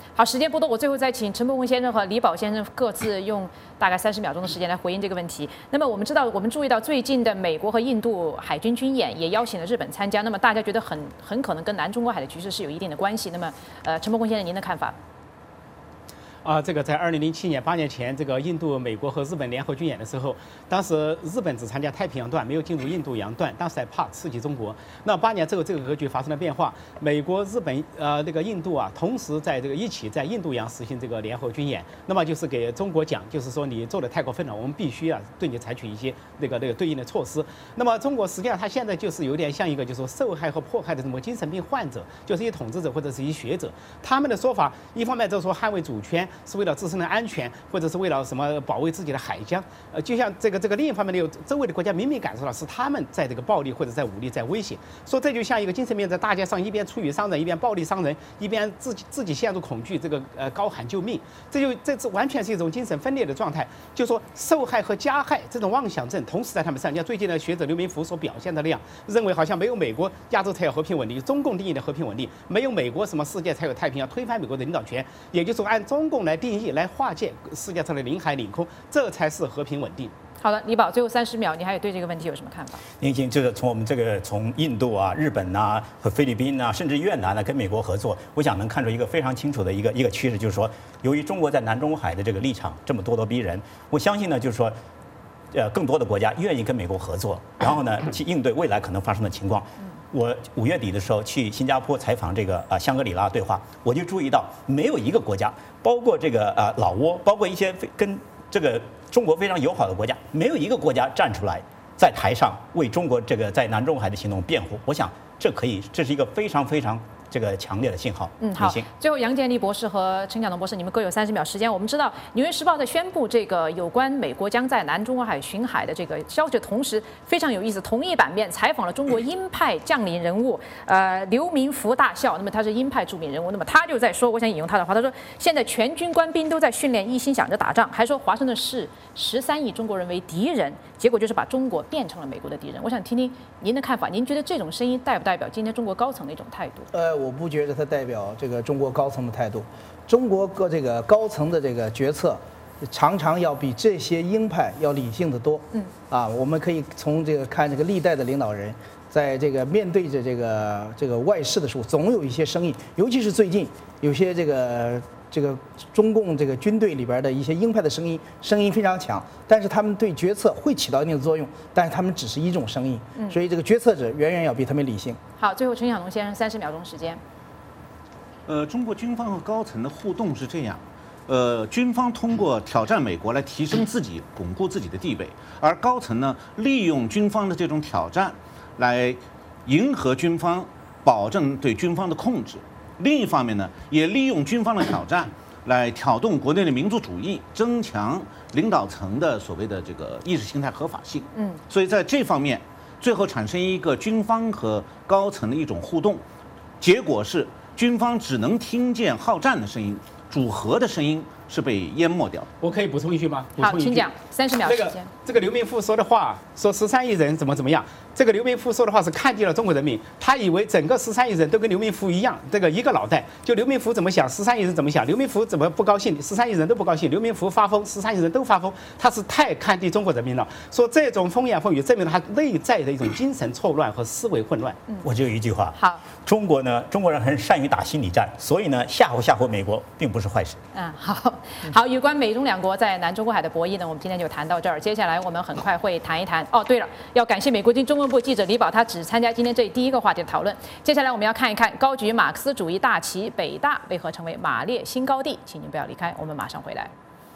好，时间不多，我最后再请陈伯文先生和李宝先生各自用大概三十秒钟的时间来回应这个问题。那么我们知道，我们注意到最近的美国和印度海军军演也邀请了日本参加，那么大家觉得很很可能跟南中国海的局势是有一定的关系。那么，呃，陈伯文先生，您的看法？ 啊，这个在二零零七年八年前，这个印度、美国和日本联合军演的时候，当时日本只参加太平洋段，没有进入印度洋段，当时还怕刺激中国。那八年之后，这个格局发生了变化，美国、日本、呃那个印度啊，同时在这个一起在印度洋实行这个联合军演，那么就是给中国讲，就是说你做的太过分了，我们必须啊对你采取一些那个那个对应的措施。那么中国实际上它现在就是有点像一个就是说受害和迫害的这么精神病患者，就是一统治者或者是一学者，他们的说法一方面就是说捍卫主权。是为了自身的安全，或者是为了什么保卫自己的海疆，呃，就像这个这个另一方面呢，有周围的国家明明感受到是他们在这个暴力或者在武力在威胁，说这就像一个精神病在大街上一边出语伤人，一边暴力伤人，一边自己自己陷入恐惧，这个呃高喊救命，这就这这完全是一种精神分裂的状态。就说受害和加害这种妄想症同时在他们身上。你看最近的学者刘明福所表现的那样，认为好像没有美国亚洲才有和平稳定，中共定义的和平稳定，没有美国什么世界才有太平洋，推翻美国的领导权，也就是说按中共来定义。来划界世界上的领海领空，这才是和平稳定。 好的，李宝，最后三十秒，你还有对这个问题有什么看法？ 您行，这个从我们这个从印度啊、日本呐、和菲律宾呐，甚至越南呢，跟美国合作，我想能看出一个非常清楚的一个一个趋势，就是说，由于中国在南中海的这个立场这么咄咄逼人，我相信呢，就是说，呃，更多的国家愿意跟美国合作，然后呢，去应对未来可能发生的情况。我五月底的时候去新加坡采访这个啊香格里拉对话，我就注意到没有一个国家，包括这个啊老挝，包括一些跟这个中国非常友好的国家，没有一个国家站出来在台上为中国这个在南中海的行动辩护。我想这可以，这是一个非常非常。这个强烈的信号。 嗯，好。最后，杨建立博士和陈晓东博士，你们各有三十秒时间。我们知道，《纽约时报》在宣布这个有关美国将在南中国海巡海的这个消息的同时，非常有意思，同一版面采访了中国鹰派将领人物，呃，刘明福大校。那么他是鹰派著名人物，那么他就在说，我想引用他的话，他说：“现在全军官兵都在训练，一心想着打仗，还说华盛顿视十三亿中国人为敌人，结果就是把中国变成了美国的敌人。”我想听听您的看法，您觉得这种声音代不代表今天中国高层的一种态度？ 呃。我不觉得它代表这个中国高层的态度，中国各这个高层的这个决策，常常要比这些鹰派要理性的多。嗯，啊，我们可以从这个看这个历代的领导人，在这个面对着这个这个外事的时候，总有一些声音，尤其是最近有些这个这个中共这个军队里边的一些鹰派的声音，声音非常强，但是他们对决策会起到一定的作用，但是他们只是一种声音，所以这个决策者远远要比他们理性。 好，最后陈晓东先生三十秒钟时间。 呃，中国军方和高层的互动是这样，呃，军方通过挑战美国来提升自己、巩固自己的地位，而高层呢，利用军方的这种挑战，来迎合军方，保证对军方的控制。另一方面呢，也利用军方的挑战来挑动国内的民族主义，增强领导层的所谓的这个意识形态合法性。嗯，所以在这方面，最后产生一个军方和高层的一种互动，结果是军方只能听见好战的声音，主和的声音是被淹没掉。 我可以补充一句吗？ 好，请讲，三十秒时间。 这个这个刘明富说的话，说十三亿人怎么怎么样。这个刘明福说的话是看低了中国人民，他以为整个十三亿人都跟刘明福一样，这个一个脑袋，就刘明福怎么想，十三亿人怎么想，刘明福怎么不高兴，十三亿人都不高兴，刘明福发疯，十三亿人都发疯，他是太看低中国人民了。说这种风言风语证明了他内在的一种精神错乱和思维混乱。 嗯，我就有一句话， 好， 中国呢，中国人很善于打心理战，所以呢，吓唬吓唬美国并不是坏事。 嗯，好，好，有关美中两国在南中国海的博弈呢，我们今天就谈到这儿。接下来我们很快会谈一谈。哦，对了，要感谢美国经中文部记者李宝，他只参加今天这第一个话题的讨论。接下来我们要看一看高举马克思主义大旗北大为何成为马列新高地，请您不要离开，我们马上回来。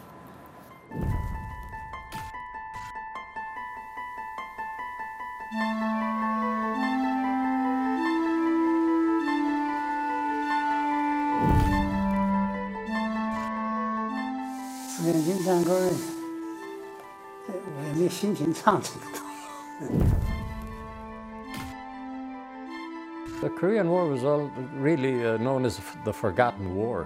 时间经常个，我也没心情唱这个。 The Korean War was all really uh, known as the Forgotten War.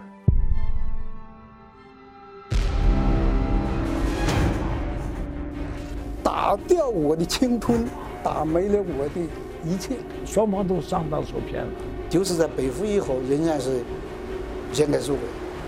打掉我的侵吞，打没了我的一切，双方都上当受骗了。就是在北伐以后，仍然是先开收回。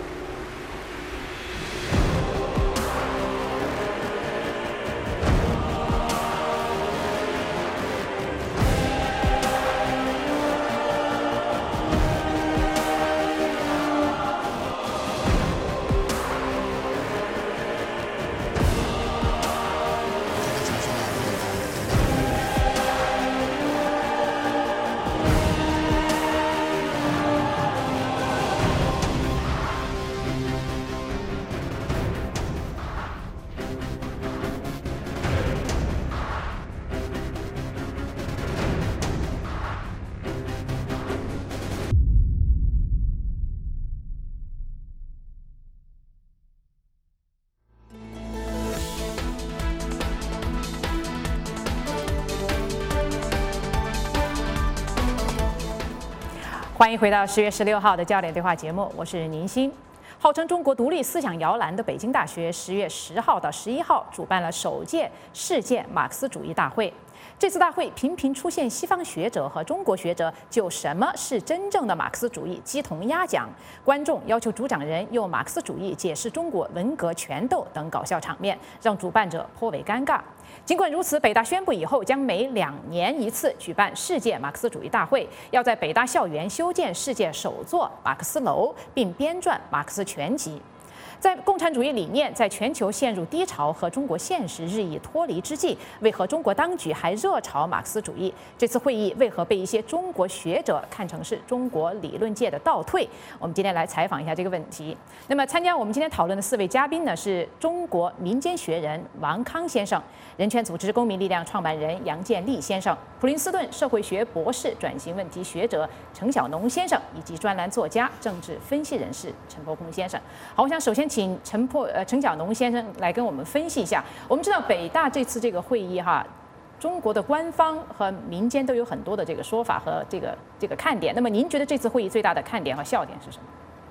欢迎回到十月十六号的焦点对话节目，我是宁鑫。号称中国独立思想摇篮的北京大学，十月十号到十一号主办了首届世界马克思主义大会。这次大会频频出现西方学者和中国学者就什么是真正的马克思主义鸡同鸭讲，观众要求主讲人用马克思主义解释中国文革权斗等搞笑场面，让主办者颇为尴尬。尽管如此，北大宣布以后将每两年一次举办世界马克思主义大会，要在北大校园修建世界首座马克思楼，并编撰马克思全集。在共产主义理念在全球陷入低潮和中国现实日益脱离之际，为何中国当局还热炒马克思主义？这次会议为何被一些中国学者看成是中国理论界的倒退？我们今天来采访一下这个问题。那么，参加我们今天讨论的四位嘉宾呢，是中国民间学人王康先生、人权组织公民力量创办人杨建立先生、普林斯顿社会学博士、转型问题学者程晓农先生，以及专栏作家、政治分析人士陈伯空先生。好，我想首先请陈破呃程晓农先生来跟我们分析一下。我们知道北大这次这个会议哈，中国的官方和民间都有很多的这个说法和这个这个看点。那么您觉得这次会议最大的看点和笑点是什么？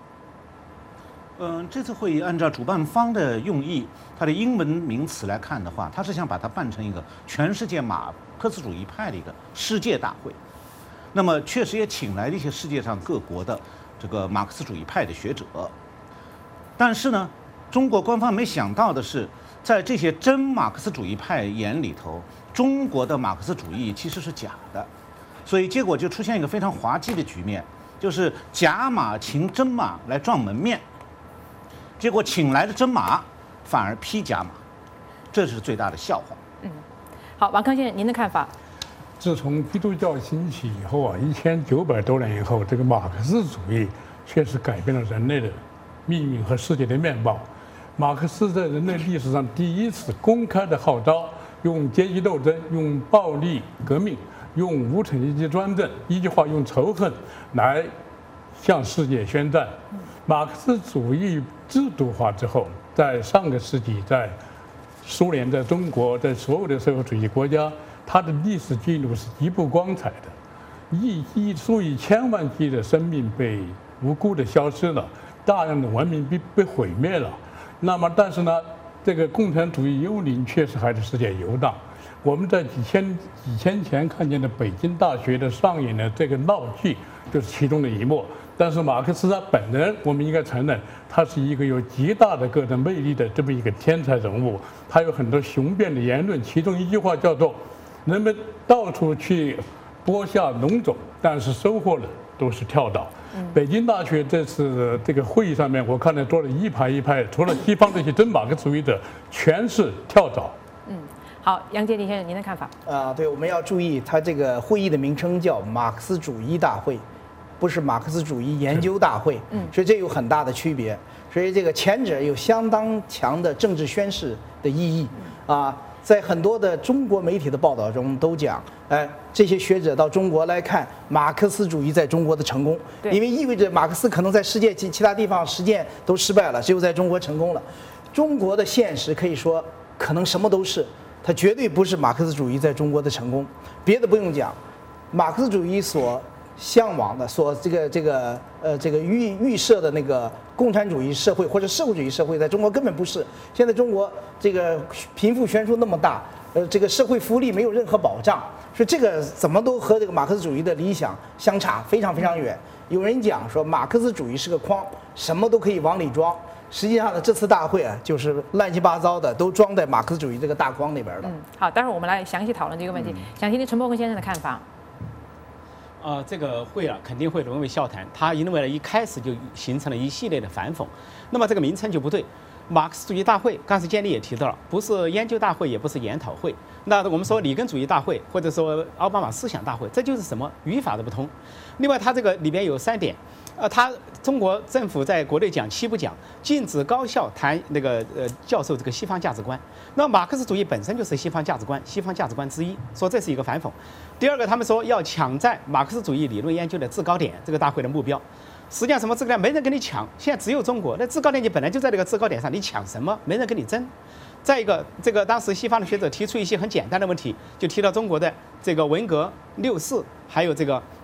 嗯，这次会议按照主办方的用意，它的英文名词来看的话，它是想把它办成一个全世界马克思主义派的一个世界大会。那么确实也请来了一些世界上各国的这个马克思主义派的学者。但是呢，中国官方没想到的是，在这些真马克思主义派眼里头，中国的马克思主义其实是假的，所以结果就出现一个非常滑稽的局面，就是假马请真马来撞门面，结果请来的真马反而批假马，这是最大的笑话。 嗯，好，王康先生，您的看法？ 自从基督教兴起以后啊，一千九百多年以后，这个马克思主义确实改变了人类的命运和世界的面貌。马克思在人类历史上第一次公开的号召，用阶级斗争、用暴力革命、用无产阶级专政，一句话用仇恨来向世界宣战。马克思主义制度化之后，在上个世纪，在苏联、在中国、在所有的社会主义国家，它的历史记录是极不光彩的，一亿数以千万计的生命被无辜的消失了。大量的文明被被毁灭了，那么但是呢，这个共产主义幽灵确实还在世界游荡。我们在几千几千前看见的北京大学的上演的这个闹剧，就是其中的一幕。但是马克思他本人，我们应该承认，他是一个有极大的个人魅力的这么一个天才人物。他有很多雄辩的言论，其中一句话叫做：“人们到处去播下农种，但是收获的都是跳蚤。”北京大学这次这个会议上面，我看到坐了一排一排，除了西方这些真马克思主义者，全是跳蚤。 嗯，好，杨建立先生，您的看法？ 啊，对，我们要注意，它这个会议的名称叫马克思主义大会，不是马克思主义研究大会。嗯，所以这有很大的区别。所以这个前者有相当强的政治宣示的意义啊。在很多的中国媒体的报道中都讲，哎，这些学者到中国来看马克思主义在中国的成功，因为意味着马克思可能在世界其其他地方实践都失败了，只有在中国成功了。中国的现实可以说可能什么都是，它绝对不是马克思主义在中国的成功。别的不用讲，马克思主义所向往的、所这个这个呃这个预预设的那个共产主义社会或者社会主义社会，在中国根本不是。现在中国这个贫富悬殊那么大，呃，这个社会福利没有任何保障，所以这个怎么都和这个马克思主义的理想相差非常非常远。有人讲说马克思主义是个筐，什么都可以往里装。实际上呢，这次大会啊，就是乱七八糟的都装在马克思主义这个大筐里边了。 嗯，好，待会儿我们来详细讨论这个问题。嗯、想听听陈伯空先生的看法。 呃，这个会啊肯定会沦为笑谈。他因为呢一开始就形成了一系列的反讽，那么这个名称就不对。马克思主义大会，刚才建立也提到了，不是研究大会，也不是研讨会。那我们说里根主义大会，或者说奥巴马思想大会，这就是什么语法的不同。另外，它这个里边有三点，呃，它中国政府在国内讲七不讲，禁止高校谈那个呃教授这个西方价值观。那马克思主义本身就是西方价值观，西方价值观之一，说这是一个反讽。第二个，他们说要抢占马克思主义理论研究的制高点，这个大会的目标。实际上什么制高点没人跟你抢，现在只有中国。那制高点你本来就在这个制高点上，你抢什么？没人跟你争。再一个，这个当时西方的学者提出一些很简单的问题，就提到中国的这个文革、六四，还有这个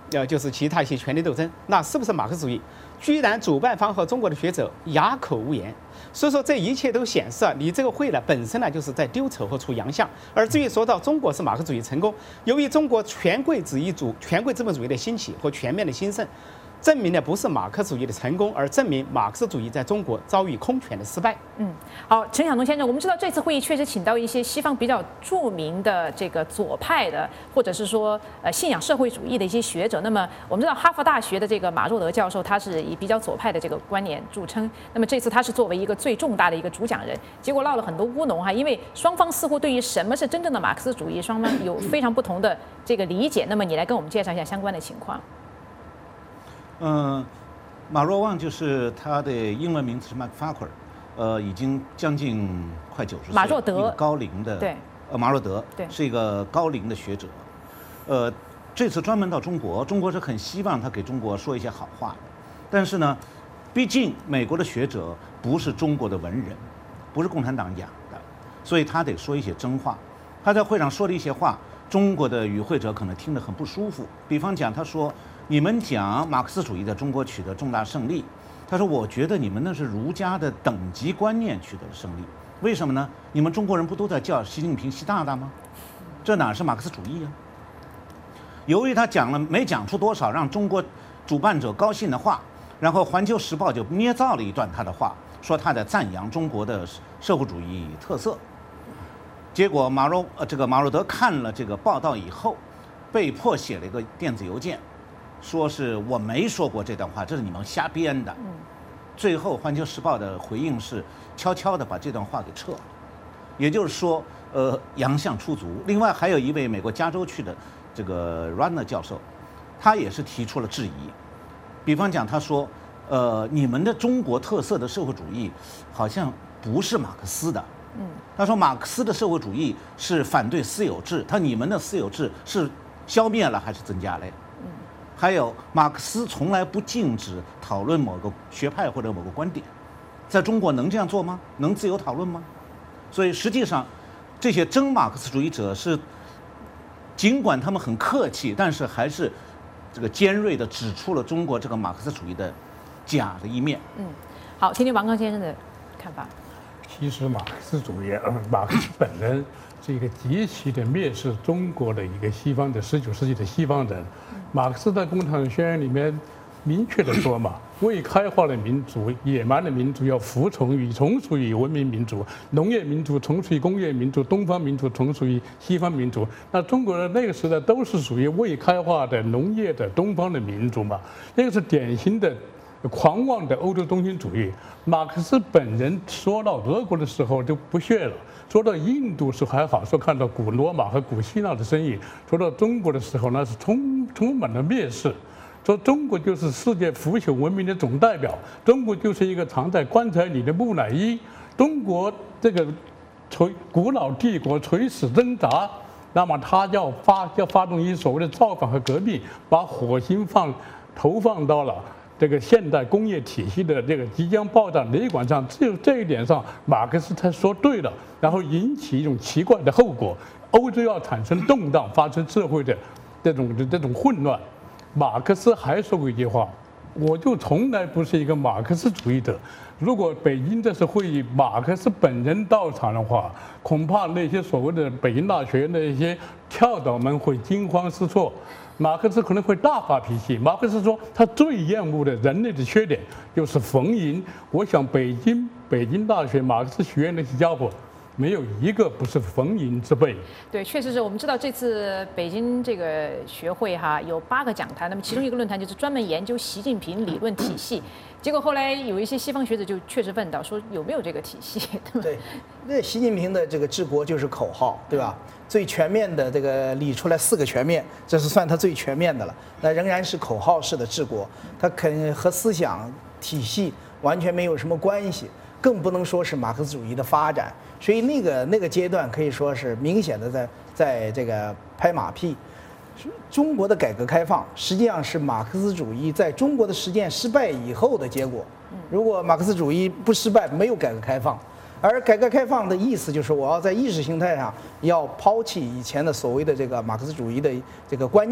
呃，就是其他一些权力斗争，那是不是马克思主义？居然主办方和中国的学者哑口无言。所以说，这一切都显示啊，你这个会呢本身呢就是在丢丑和出洋相。而至于说到中国是马克思主义成功，由于中国权贵主义主权贵资本主义的兴起和全面的兴盛，证明的不是马克思主义的成功，而证明马克思主义在中国遭遇空前的失败。 嗯，好，陈晓东先生，我们知道这次会议确实请到一些西方比较著名的这个左派的，或者是说呃信仰社会主义的一些学者。那么我们知道哈佛大学的这个马若德教授，他是以比较左派的这个观念著称。那么这次他是作为一个最重大的一个主讲人，结果闹了很多乌龙哈，因为双方似乎对于什么是真正的马克思主义，双方有非常不同的这个理解。那么你来跟我们介绍一下相关的情况。 嗯，马若望就是他的英文名字是 MacFarquhar， 呃，已经将近快九十岁， 马若德， 一个高龄的， 对， 呃，马若德， 对， 是一个高龄的学者，呃，这次专门到中国，中国是很希望他给中国说一些好话，但是呢，毕竟美国的学者不是中国的文人，不是共产党养的，所以他得说一些真话。他在会上说的一些话，中国的与会者可能听得很不舒服。比方讲，他说。你们讲马克思主义在中国取得重大胜利，他说：“我觉得你们那是儒家的等级观念取得了胜利，为什么呢？你们中国人不都在叫习近平习大大吗？这哪是马克思主义啊？”由于他讲了没讲出多少让中国主办者高兴的话，然后《环球时报》就捏造了一段他的话，说他在赞扬中国的社会主义特色。结果马若呃这个马若德看了这个报道以后，被迫写了一个电子邮件。说是我没说过这段话，这是你们瞎编的。嗯，最后《环球时报》的回应是悄悄地把这段话给撤了，也就是说，呃，洋相出足。另外还有一位美国加州去的这个 Runner 教授，他也是提出了质疑。比方讲，他说，呃，你们的中国特色的社会主义好像不是马克思的。嗯，他说马克思的社会主义是反对私有制，他你们的私有制是消灭了还是增加了呀？还有，马克思从来不禁止讨论某个学派或者某个观点，在中国能这样做吗？能自由讨论吗？所以实际上，这些真马克思主义者是，尽管他们很客气，但是还是这个尖锐地指出了中国这个马克思主义的假的一面。 嗯，好，听听王刚先生的看法。 其实马克思主义，呃、马克思本人是一个极其的蔑视中国的一个西方的十九世纪的西方人。马克思在《共产党宣言》里面明确的说嘛，未开化的民族、野蛮的民族要服从于、从属于文明民族；农业民族从属于工业民族；东方民族从属于西方民族。那中国的那个时代都是属于未开化的农业的东方的民族嘛，那个是典型的狂妄的欧洲中心主义。马克思本人说到俄国的时候就不屑了。说到印度是还好，说看到古罗马和古希腊的身影；说到中国的时候，那是充充满了蔑视，说中国就是世界腐朽文明的总代表，中国就是一个藏在棺材里的木乃伊，中国这个垂古老帝国垂死挣扎，那么他要发要发动一所谓的造反和革命，把火星放投放到了这个现代工业体系的这个即将爆炸雷管上，只有这一点上，马克思才说对了，然后引起一种奇怪的后果，欧洲要产生动荡，发生社会的这种的这种混乱。马克思还说过一句话，我就从来不是一个马克思主义者。如果北京这次会议马克思本人到场的话，恐怕那些所谓的北京大学的一些跳蚤们会惊慌失措。马克思可能会大发脾气。马克思说，他最厌恶的人类的缺点就是逢迎。我想，北京北京大学马克思学院那些家伙，没有一个不是逢迎之辈。 对，确实是我们知道这次北京这个学会哈有八个讲坛，那么其中一个论坛就是专门研究习近平理论体系。结果后来有一些西方学者就确实问到说有没有这个体系？ 对，那习近平的这个治国就是口号，对吧？最全面的这个理出来四个全面，这是算他最全面的了。那仍然是口号式的治国，他肯和思想体系完全没有什么关系，更不能说是马克思主义的发展。所以那个那个阶段可以说是明显的在在这个拍马屁。中国的改革开放实际上是马克思主义在中国的实践失败以后的结果。如果马克思主义不失败，没有改革开放。而改革开放的意思就是我要在意识形态上要抛弃以前的所谓的这个马克思主义的这个观念，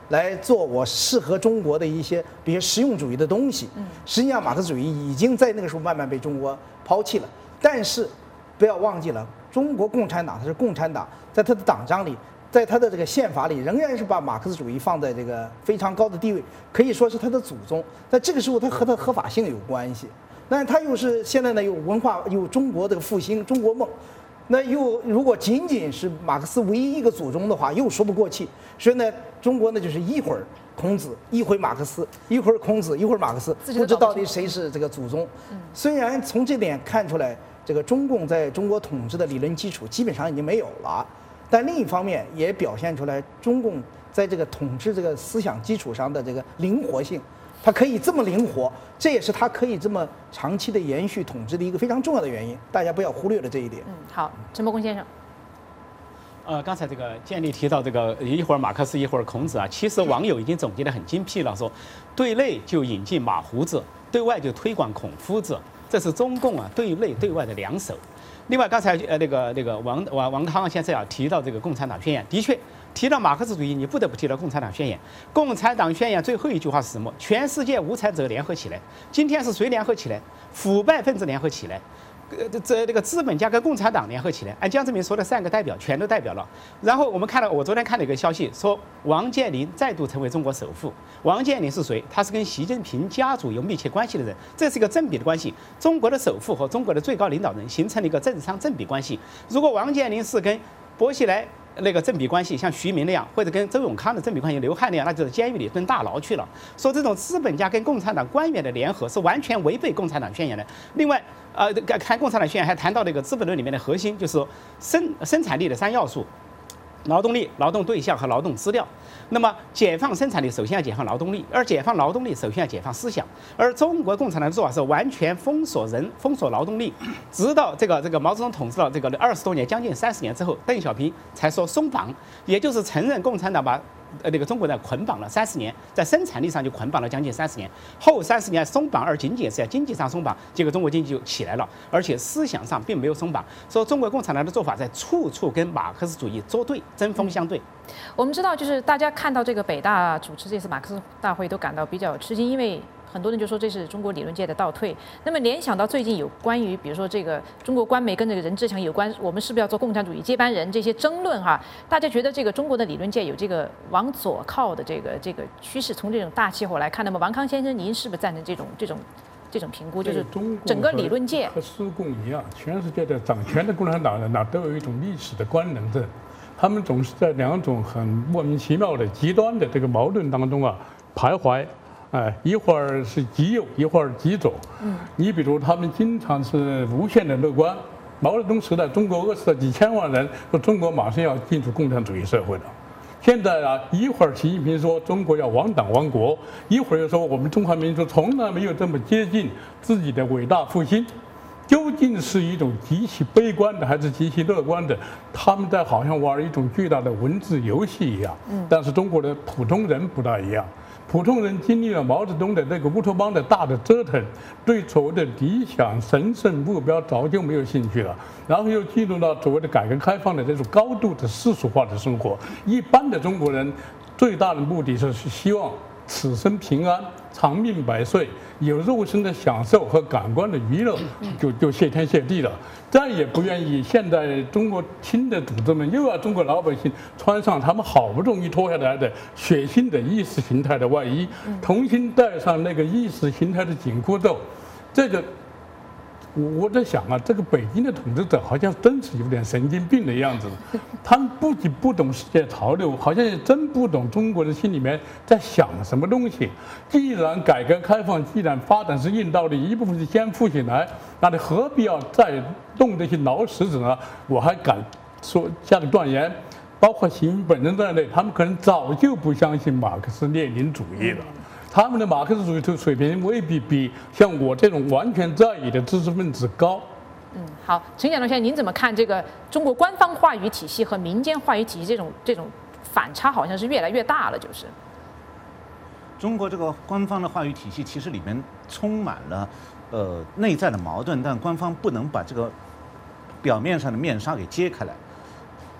来做我适合中国的一些，比如实用主义的东西。实际上，马克思主义已经在那个时候慢慢被中国抛弃了。但是，不要忘记了，中国共产党它是共产党，在它的党章里，在它的这个宪法里，仍然是把马克思主义放在这个非常高的地位，可以说是它的祖宗。在这个时候，它和它合法性有关系。但是它又是现在呢，有文化，有中国的复兴，中国梦。那又如果仅仅是马克思唯一一个祖宗的话，又说不过去。所以呢，中国呢就是一会儿孔子，一会儿马克思，一会儿孔子，一会儿马克思，不知到底谁是这个祖宗。虽然从这点看出来，这个中共在中国统治的理论基础基本上已经没有了，但另一方面也表现出来中共在这个统治这个思想基础上的这个灵活性。它可以这么灵活，这也是它可以这么长期的延续统治的一个非常重要的原因，大家不要忽略了这一点。 嗯，好，陈伯公先生。 呃，刚才这个建立提到这个一会儿马克思一会儿孔子啊，其实网友已经总结得很精辟了，说对内就引进马胡子，对外就推广孔夫子，这是中共啊对内对外的两手。另外，刚才呃那个那个王王王康先生啊提到这个共产党宣言，的确。提到马克思主义，你不得不提到共产党宣言。共产党宣言最后一句话是什么？全世界无产者联合起来。今天是谁联合起来？腐败分子联合起来，呃，这这个资本家跟共产党联合起来。按江泽民说的三个代表全都代表了。然后我们看到，我昨天看了一个消息，说王健林再度成为中国首富。王健林是谁？他是跟习近平家族有密切关系的人，这是一个正比的关系。中国的首富和中国的最高领导人形成了一个政商正比关系。如果王健林是跟薄熙来那个正比关系，像徐明那样，或者跟周永康的正比关系，刘汉那样，那就是监狱里蹲大牢去了。说这种资本家跟共产党官员的联合是完全违背共产党宣言的。另外，呃，看共产党宣言还谈到那个《资本论》里面的核心，就是说生生产力的三要素。劳动力、劳动对象和劳动资料。那么，解放生产力首先要解放劳动力，而解放劳动力首先要解放思想。而中国共产党的做法是完全封锁人、封锁劳动力，直到这个这个毛泽东统治了这个二十多年，将近三十年之后，邓小平才说松绑，也就是承认共产党把。呃，那个中国呢捆绑了三十年，在生产力上就捆绑了将近三十年，后三十年松绑，而仅仅是在经济上松绑，结果中国经济就起来了，而且思想上并没有松绑。所以中国共产党的做法在处处跟马克思主义作对，针锋相对。 我们知道，就是大家看到这个北大主持这次马克思大会都感到比较吃惊，因为很多人就说这是中国理论界的倒退。那么联想到最近有关于，比如说这个中国官媒跟这个任志强有关，我们是不是要做共产主义接班人这些争论哈？大家觉得这个中国的理论界有这个往左靠的这个这个趋势。从这种大气候来看，那么王康先生，您是不是赞成这种这种这种评估？就是整个理论界和苏共一样，全世界的掌权的共产党人呢，都有一种历史的官能症，他们总是在两种很莫名其妙的极端的这个矛盾当中啊徘徊。哎，一会儿是极右，一会儿极左。嗯，你比如他们经常是无限的乐观。毛泽东时代，中国饿死了几千万人，说中国马上要进入共产主义社会了。现在啊，一会儿习近平说中国要亡党亡国，一会儿又说我们中华民族从来没有这么接近自己的伟大复兴。究竟是一种极其悲观的，还是极其乐观的？他们在好像玩一种巨大的文字游戏一样。嗯，但是中国的普通人不大一样。普通人经历了毛泽东的这个乌托邦的大的折腾，对所谓的理想神圣目标早就没有兴趣了，然后又进入到所谓的改革开放的这种高度的世俗化的生活。一般的中国人最大的目的是希望此生平安、长命百岁，有肉身的享受和感官的娱乐，就就谢天谢地了。再也不愿意现在中国新的组织们又要中国老百姓穿上他们好不容易脱下来的血腥的意识形态的外衣，重新戴上那个意识形态的紧箍咒。这个我在想啊，这个北京的统治者好像真是有点神经病的样子。他们不仅不懂世界潮流，好像也真不懂中国人心里面在想什么东西。既然改革开放，既然发展是硬道理，一部分是先富起来，那你何必要再动这些脑石子呢？我还敢说下个断言，包括习近平本人在内，他们可能早就不相信马克思列宁主义了。他们的马克思主义水平未必比像我这种完全在意的知识分子高。 嗯，好，陈显龙先生，您怎么看这个中国官方话语体系和民间话语体系这种这种反差，好像是越来越大了？就是中国这个官方的话语体系，其实里面充满了呃内在的矛盾，但官方不能把这个表面上的面纱给揭开来。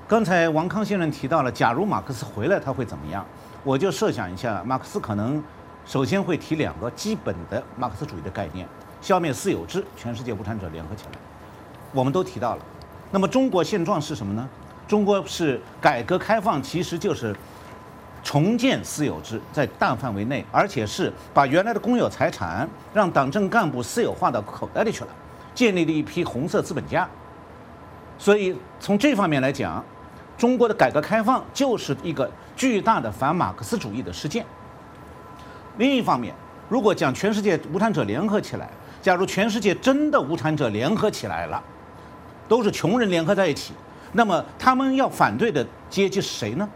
刚才王康先生提到了，假如马克思回来，他会怎么样？我就设想一下，马克思可能首先会提两个基本的马克思主义的概念：消灭私有制，全世界无产者联合起来。我们都提到了。那么中国现状是什么呢？中国是改革开放，其实就是重建私有制，在大范围内，而且是把原来的公有财产让党政干部私有化到口袋里去了，建立了一批红色资本家。所以从这方面来讲，中国的改革开放就是一个巨大的反马克思主义的实践。另一方面，如果讲全世界无产者联合起来，假如全世界真的无产者联合起来了，都是穷人联合在一起，那么他们要反对的阶级是谁呢？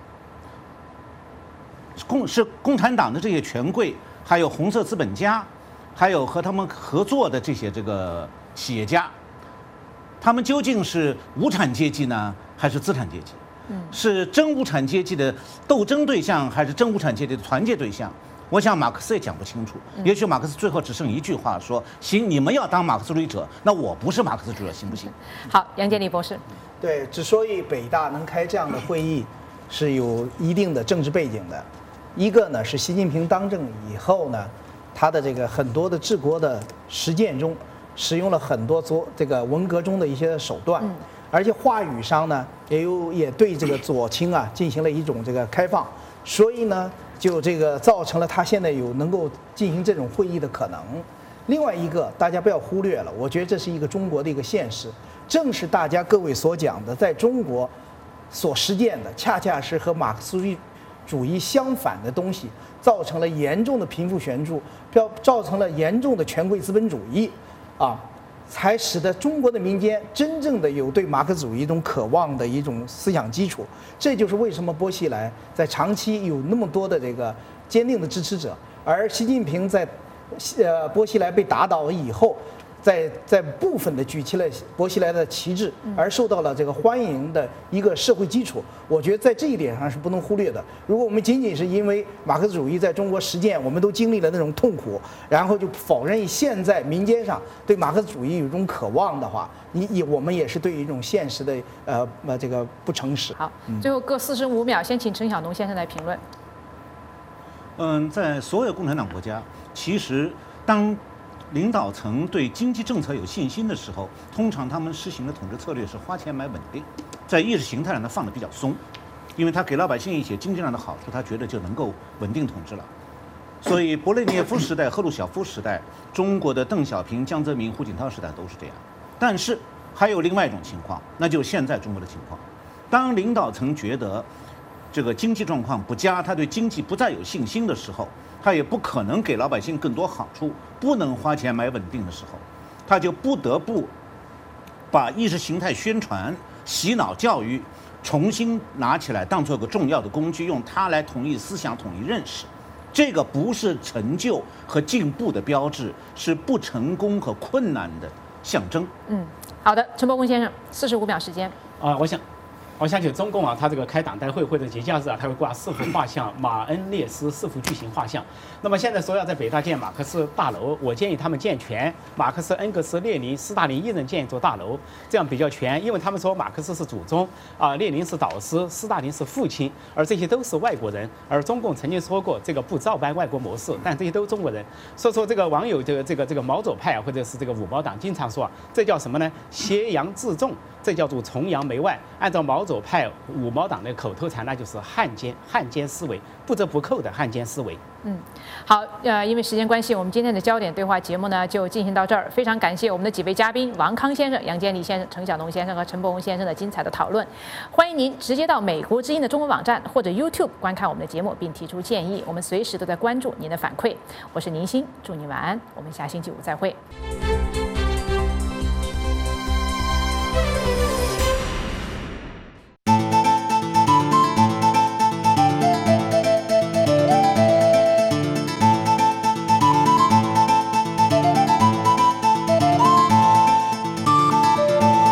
共是共产党的这些权贵，还有红色资本家，还有和他们合作的这些这个企业家，他们究竟是无产阶级呢，还是资产阶级？是真无产阶级的斗争对象，还是真无产阶级的团结对象？我想马克思也讲不清楚。也许马克思最后只剩一句话说：“行，你们要当马克思主义者，那我不是马克思主义者，行不行？” 好，杨建立博士。 对，之所以北大能开这样的会议，是有一定的政治背景的。一个呢是习近平当政以后呢，他的这个很多的治国的实践中，使用了很多左这个文革中的一些手段。嗯，而且话语上呢，也有也对这个左倾啊进行了一种这个开放，所以呢，就这个造成了他现在有能够进行这种会议的可能。另外一个，大家不要忽略了，我觉得这是一个中国的一个现实，正是大家各位所讲的，在中国所实践的，恰恰是和马克思主义相反的东西，造成了严重的贫富悬殊，造造成了严重的权贵资本主义，啊。才使得中国的民间真正的有对马克思主义一种渴望的一种思想基础，这就是为什么薄熙来在长期有那么多的这个坚定的支持者，而习近平在呃薄熙来被打倒以后，在在部分的举起了薄熙来的旗帜，而受到了这个欢迎的一个社会基础，我觉得在这一点上是不能忽略的。如果我们仅仅是因为马克思主义在中国实践，我们都经历了那种痛苦，然后就否认现在民间上对马克思主义有一种渴望的话，你也我们也是对于一种现实的呃呃这个不诚实。 好，最后各四十五秒，先请陈晓农先生来评论。 嗯，在所有共产党国家，其实当领导层对经济政策有信心的时候，通常他们实行的统治策略是花钱买稳定，在意识形态上他放得比较松，因为他给老百姓一些经济上的好处，他觉得就能够稳定统治了。所以勃列涅夫时代、赫鲁晓夫时代，中国的邓小平、江泽民、胡锦涛时代都是这样。但是还有另外一种情况，那就是现在中国的情况，当领导层觉得这个经济状况不佳，他对经济不再有信心的时候，他也不可能给老百姓更多好处，不能花钱买稳定的时候，他就不得不把意识形态宣传、洗脑教育重新拿起来，当做个重要的工具，用它来统一思想、统一认识。这个不是成就和进步的标志，是不成功和困难的象征。 嗯，好的，陈伯公先生，四十五秒时间。 啊、呃，我想。我想起中共啊，他这个开党代会或者节假日啊，他会挂四幅画像，马恩列斯四幅巨型画像。那么现在说要在北大建马克思大楼，我建议他们建全，马克思、恩格斯、列宁、斯大林一人建一座大楼，这样比较全。因为他们说马克思是祖宗啊，列宁是导师，斯大林是父亲，而这些都是外国人。而中共曾经说过这个不照搬外国模式，但这些都是中国人。所以说这个网友这个这个这个毛左派啊，或者是这个五毛党经常说啊，这叫什么呢？挟洋自重，这叫做崇洋媚外。按照毛左派五毛党的口头禅，那就是汉奸汉奸思维，不折不扣的汉奸思维。 嗯，好，呃，因为时间关系，我们今天的焦点对话节目呢就进行到这儿。非常感谢我们的几位嘉宾王康先生、杨建立先生、陈晓农先生和陈伯宏先生的精彩的讨论。欢迎您直接到美国之音的中文网站或者 YouTube 观看我们的节目，并提出建议，我们随时都在关注您的反馈。我是宁欣，祝您晚安，我们下星期五再会。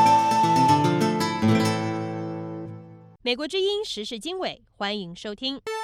美国之音时事经纬，欢迎收听。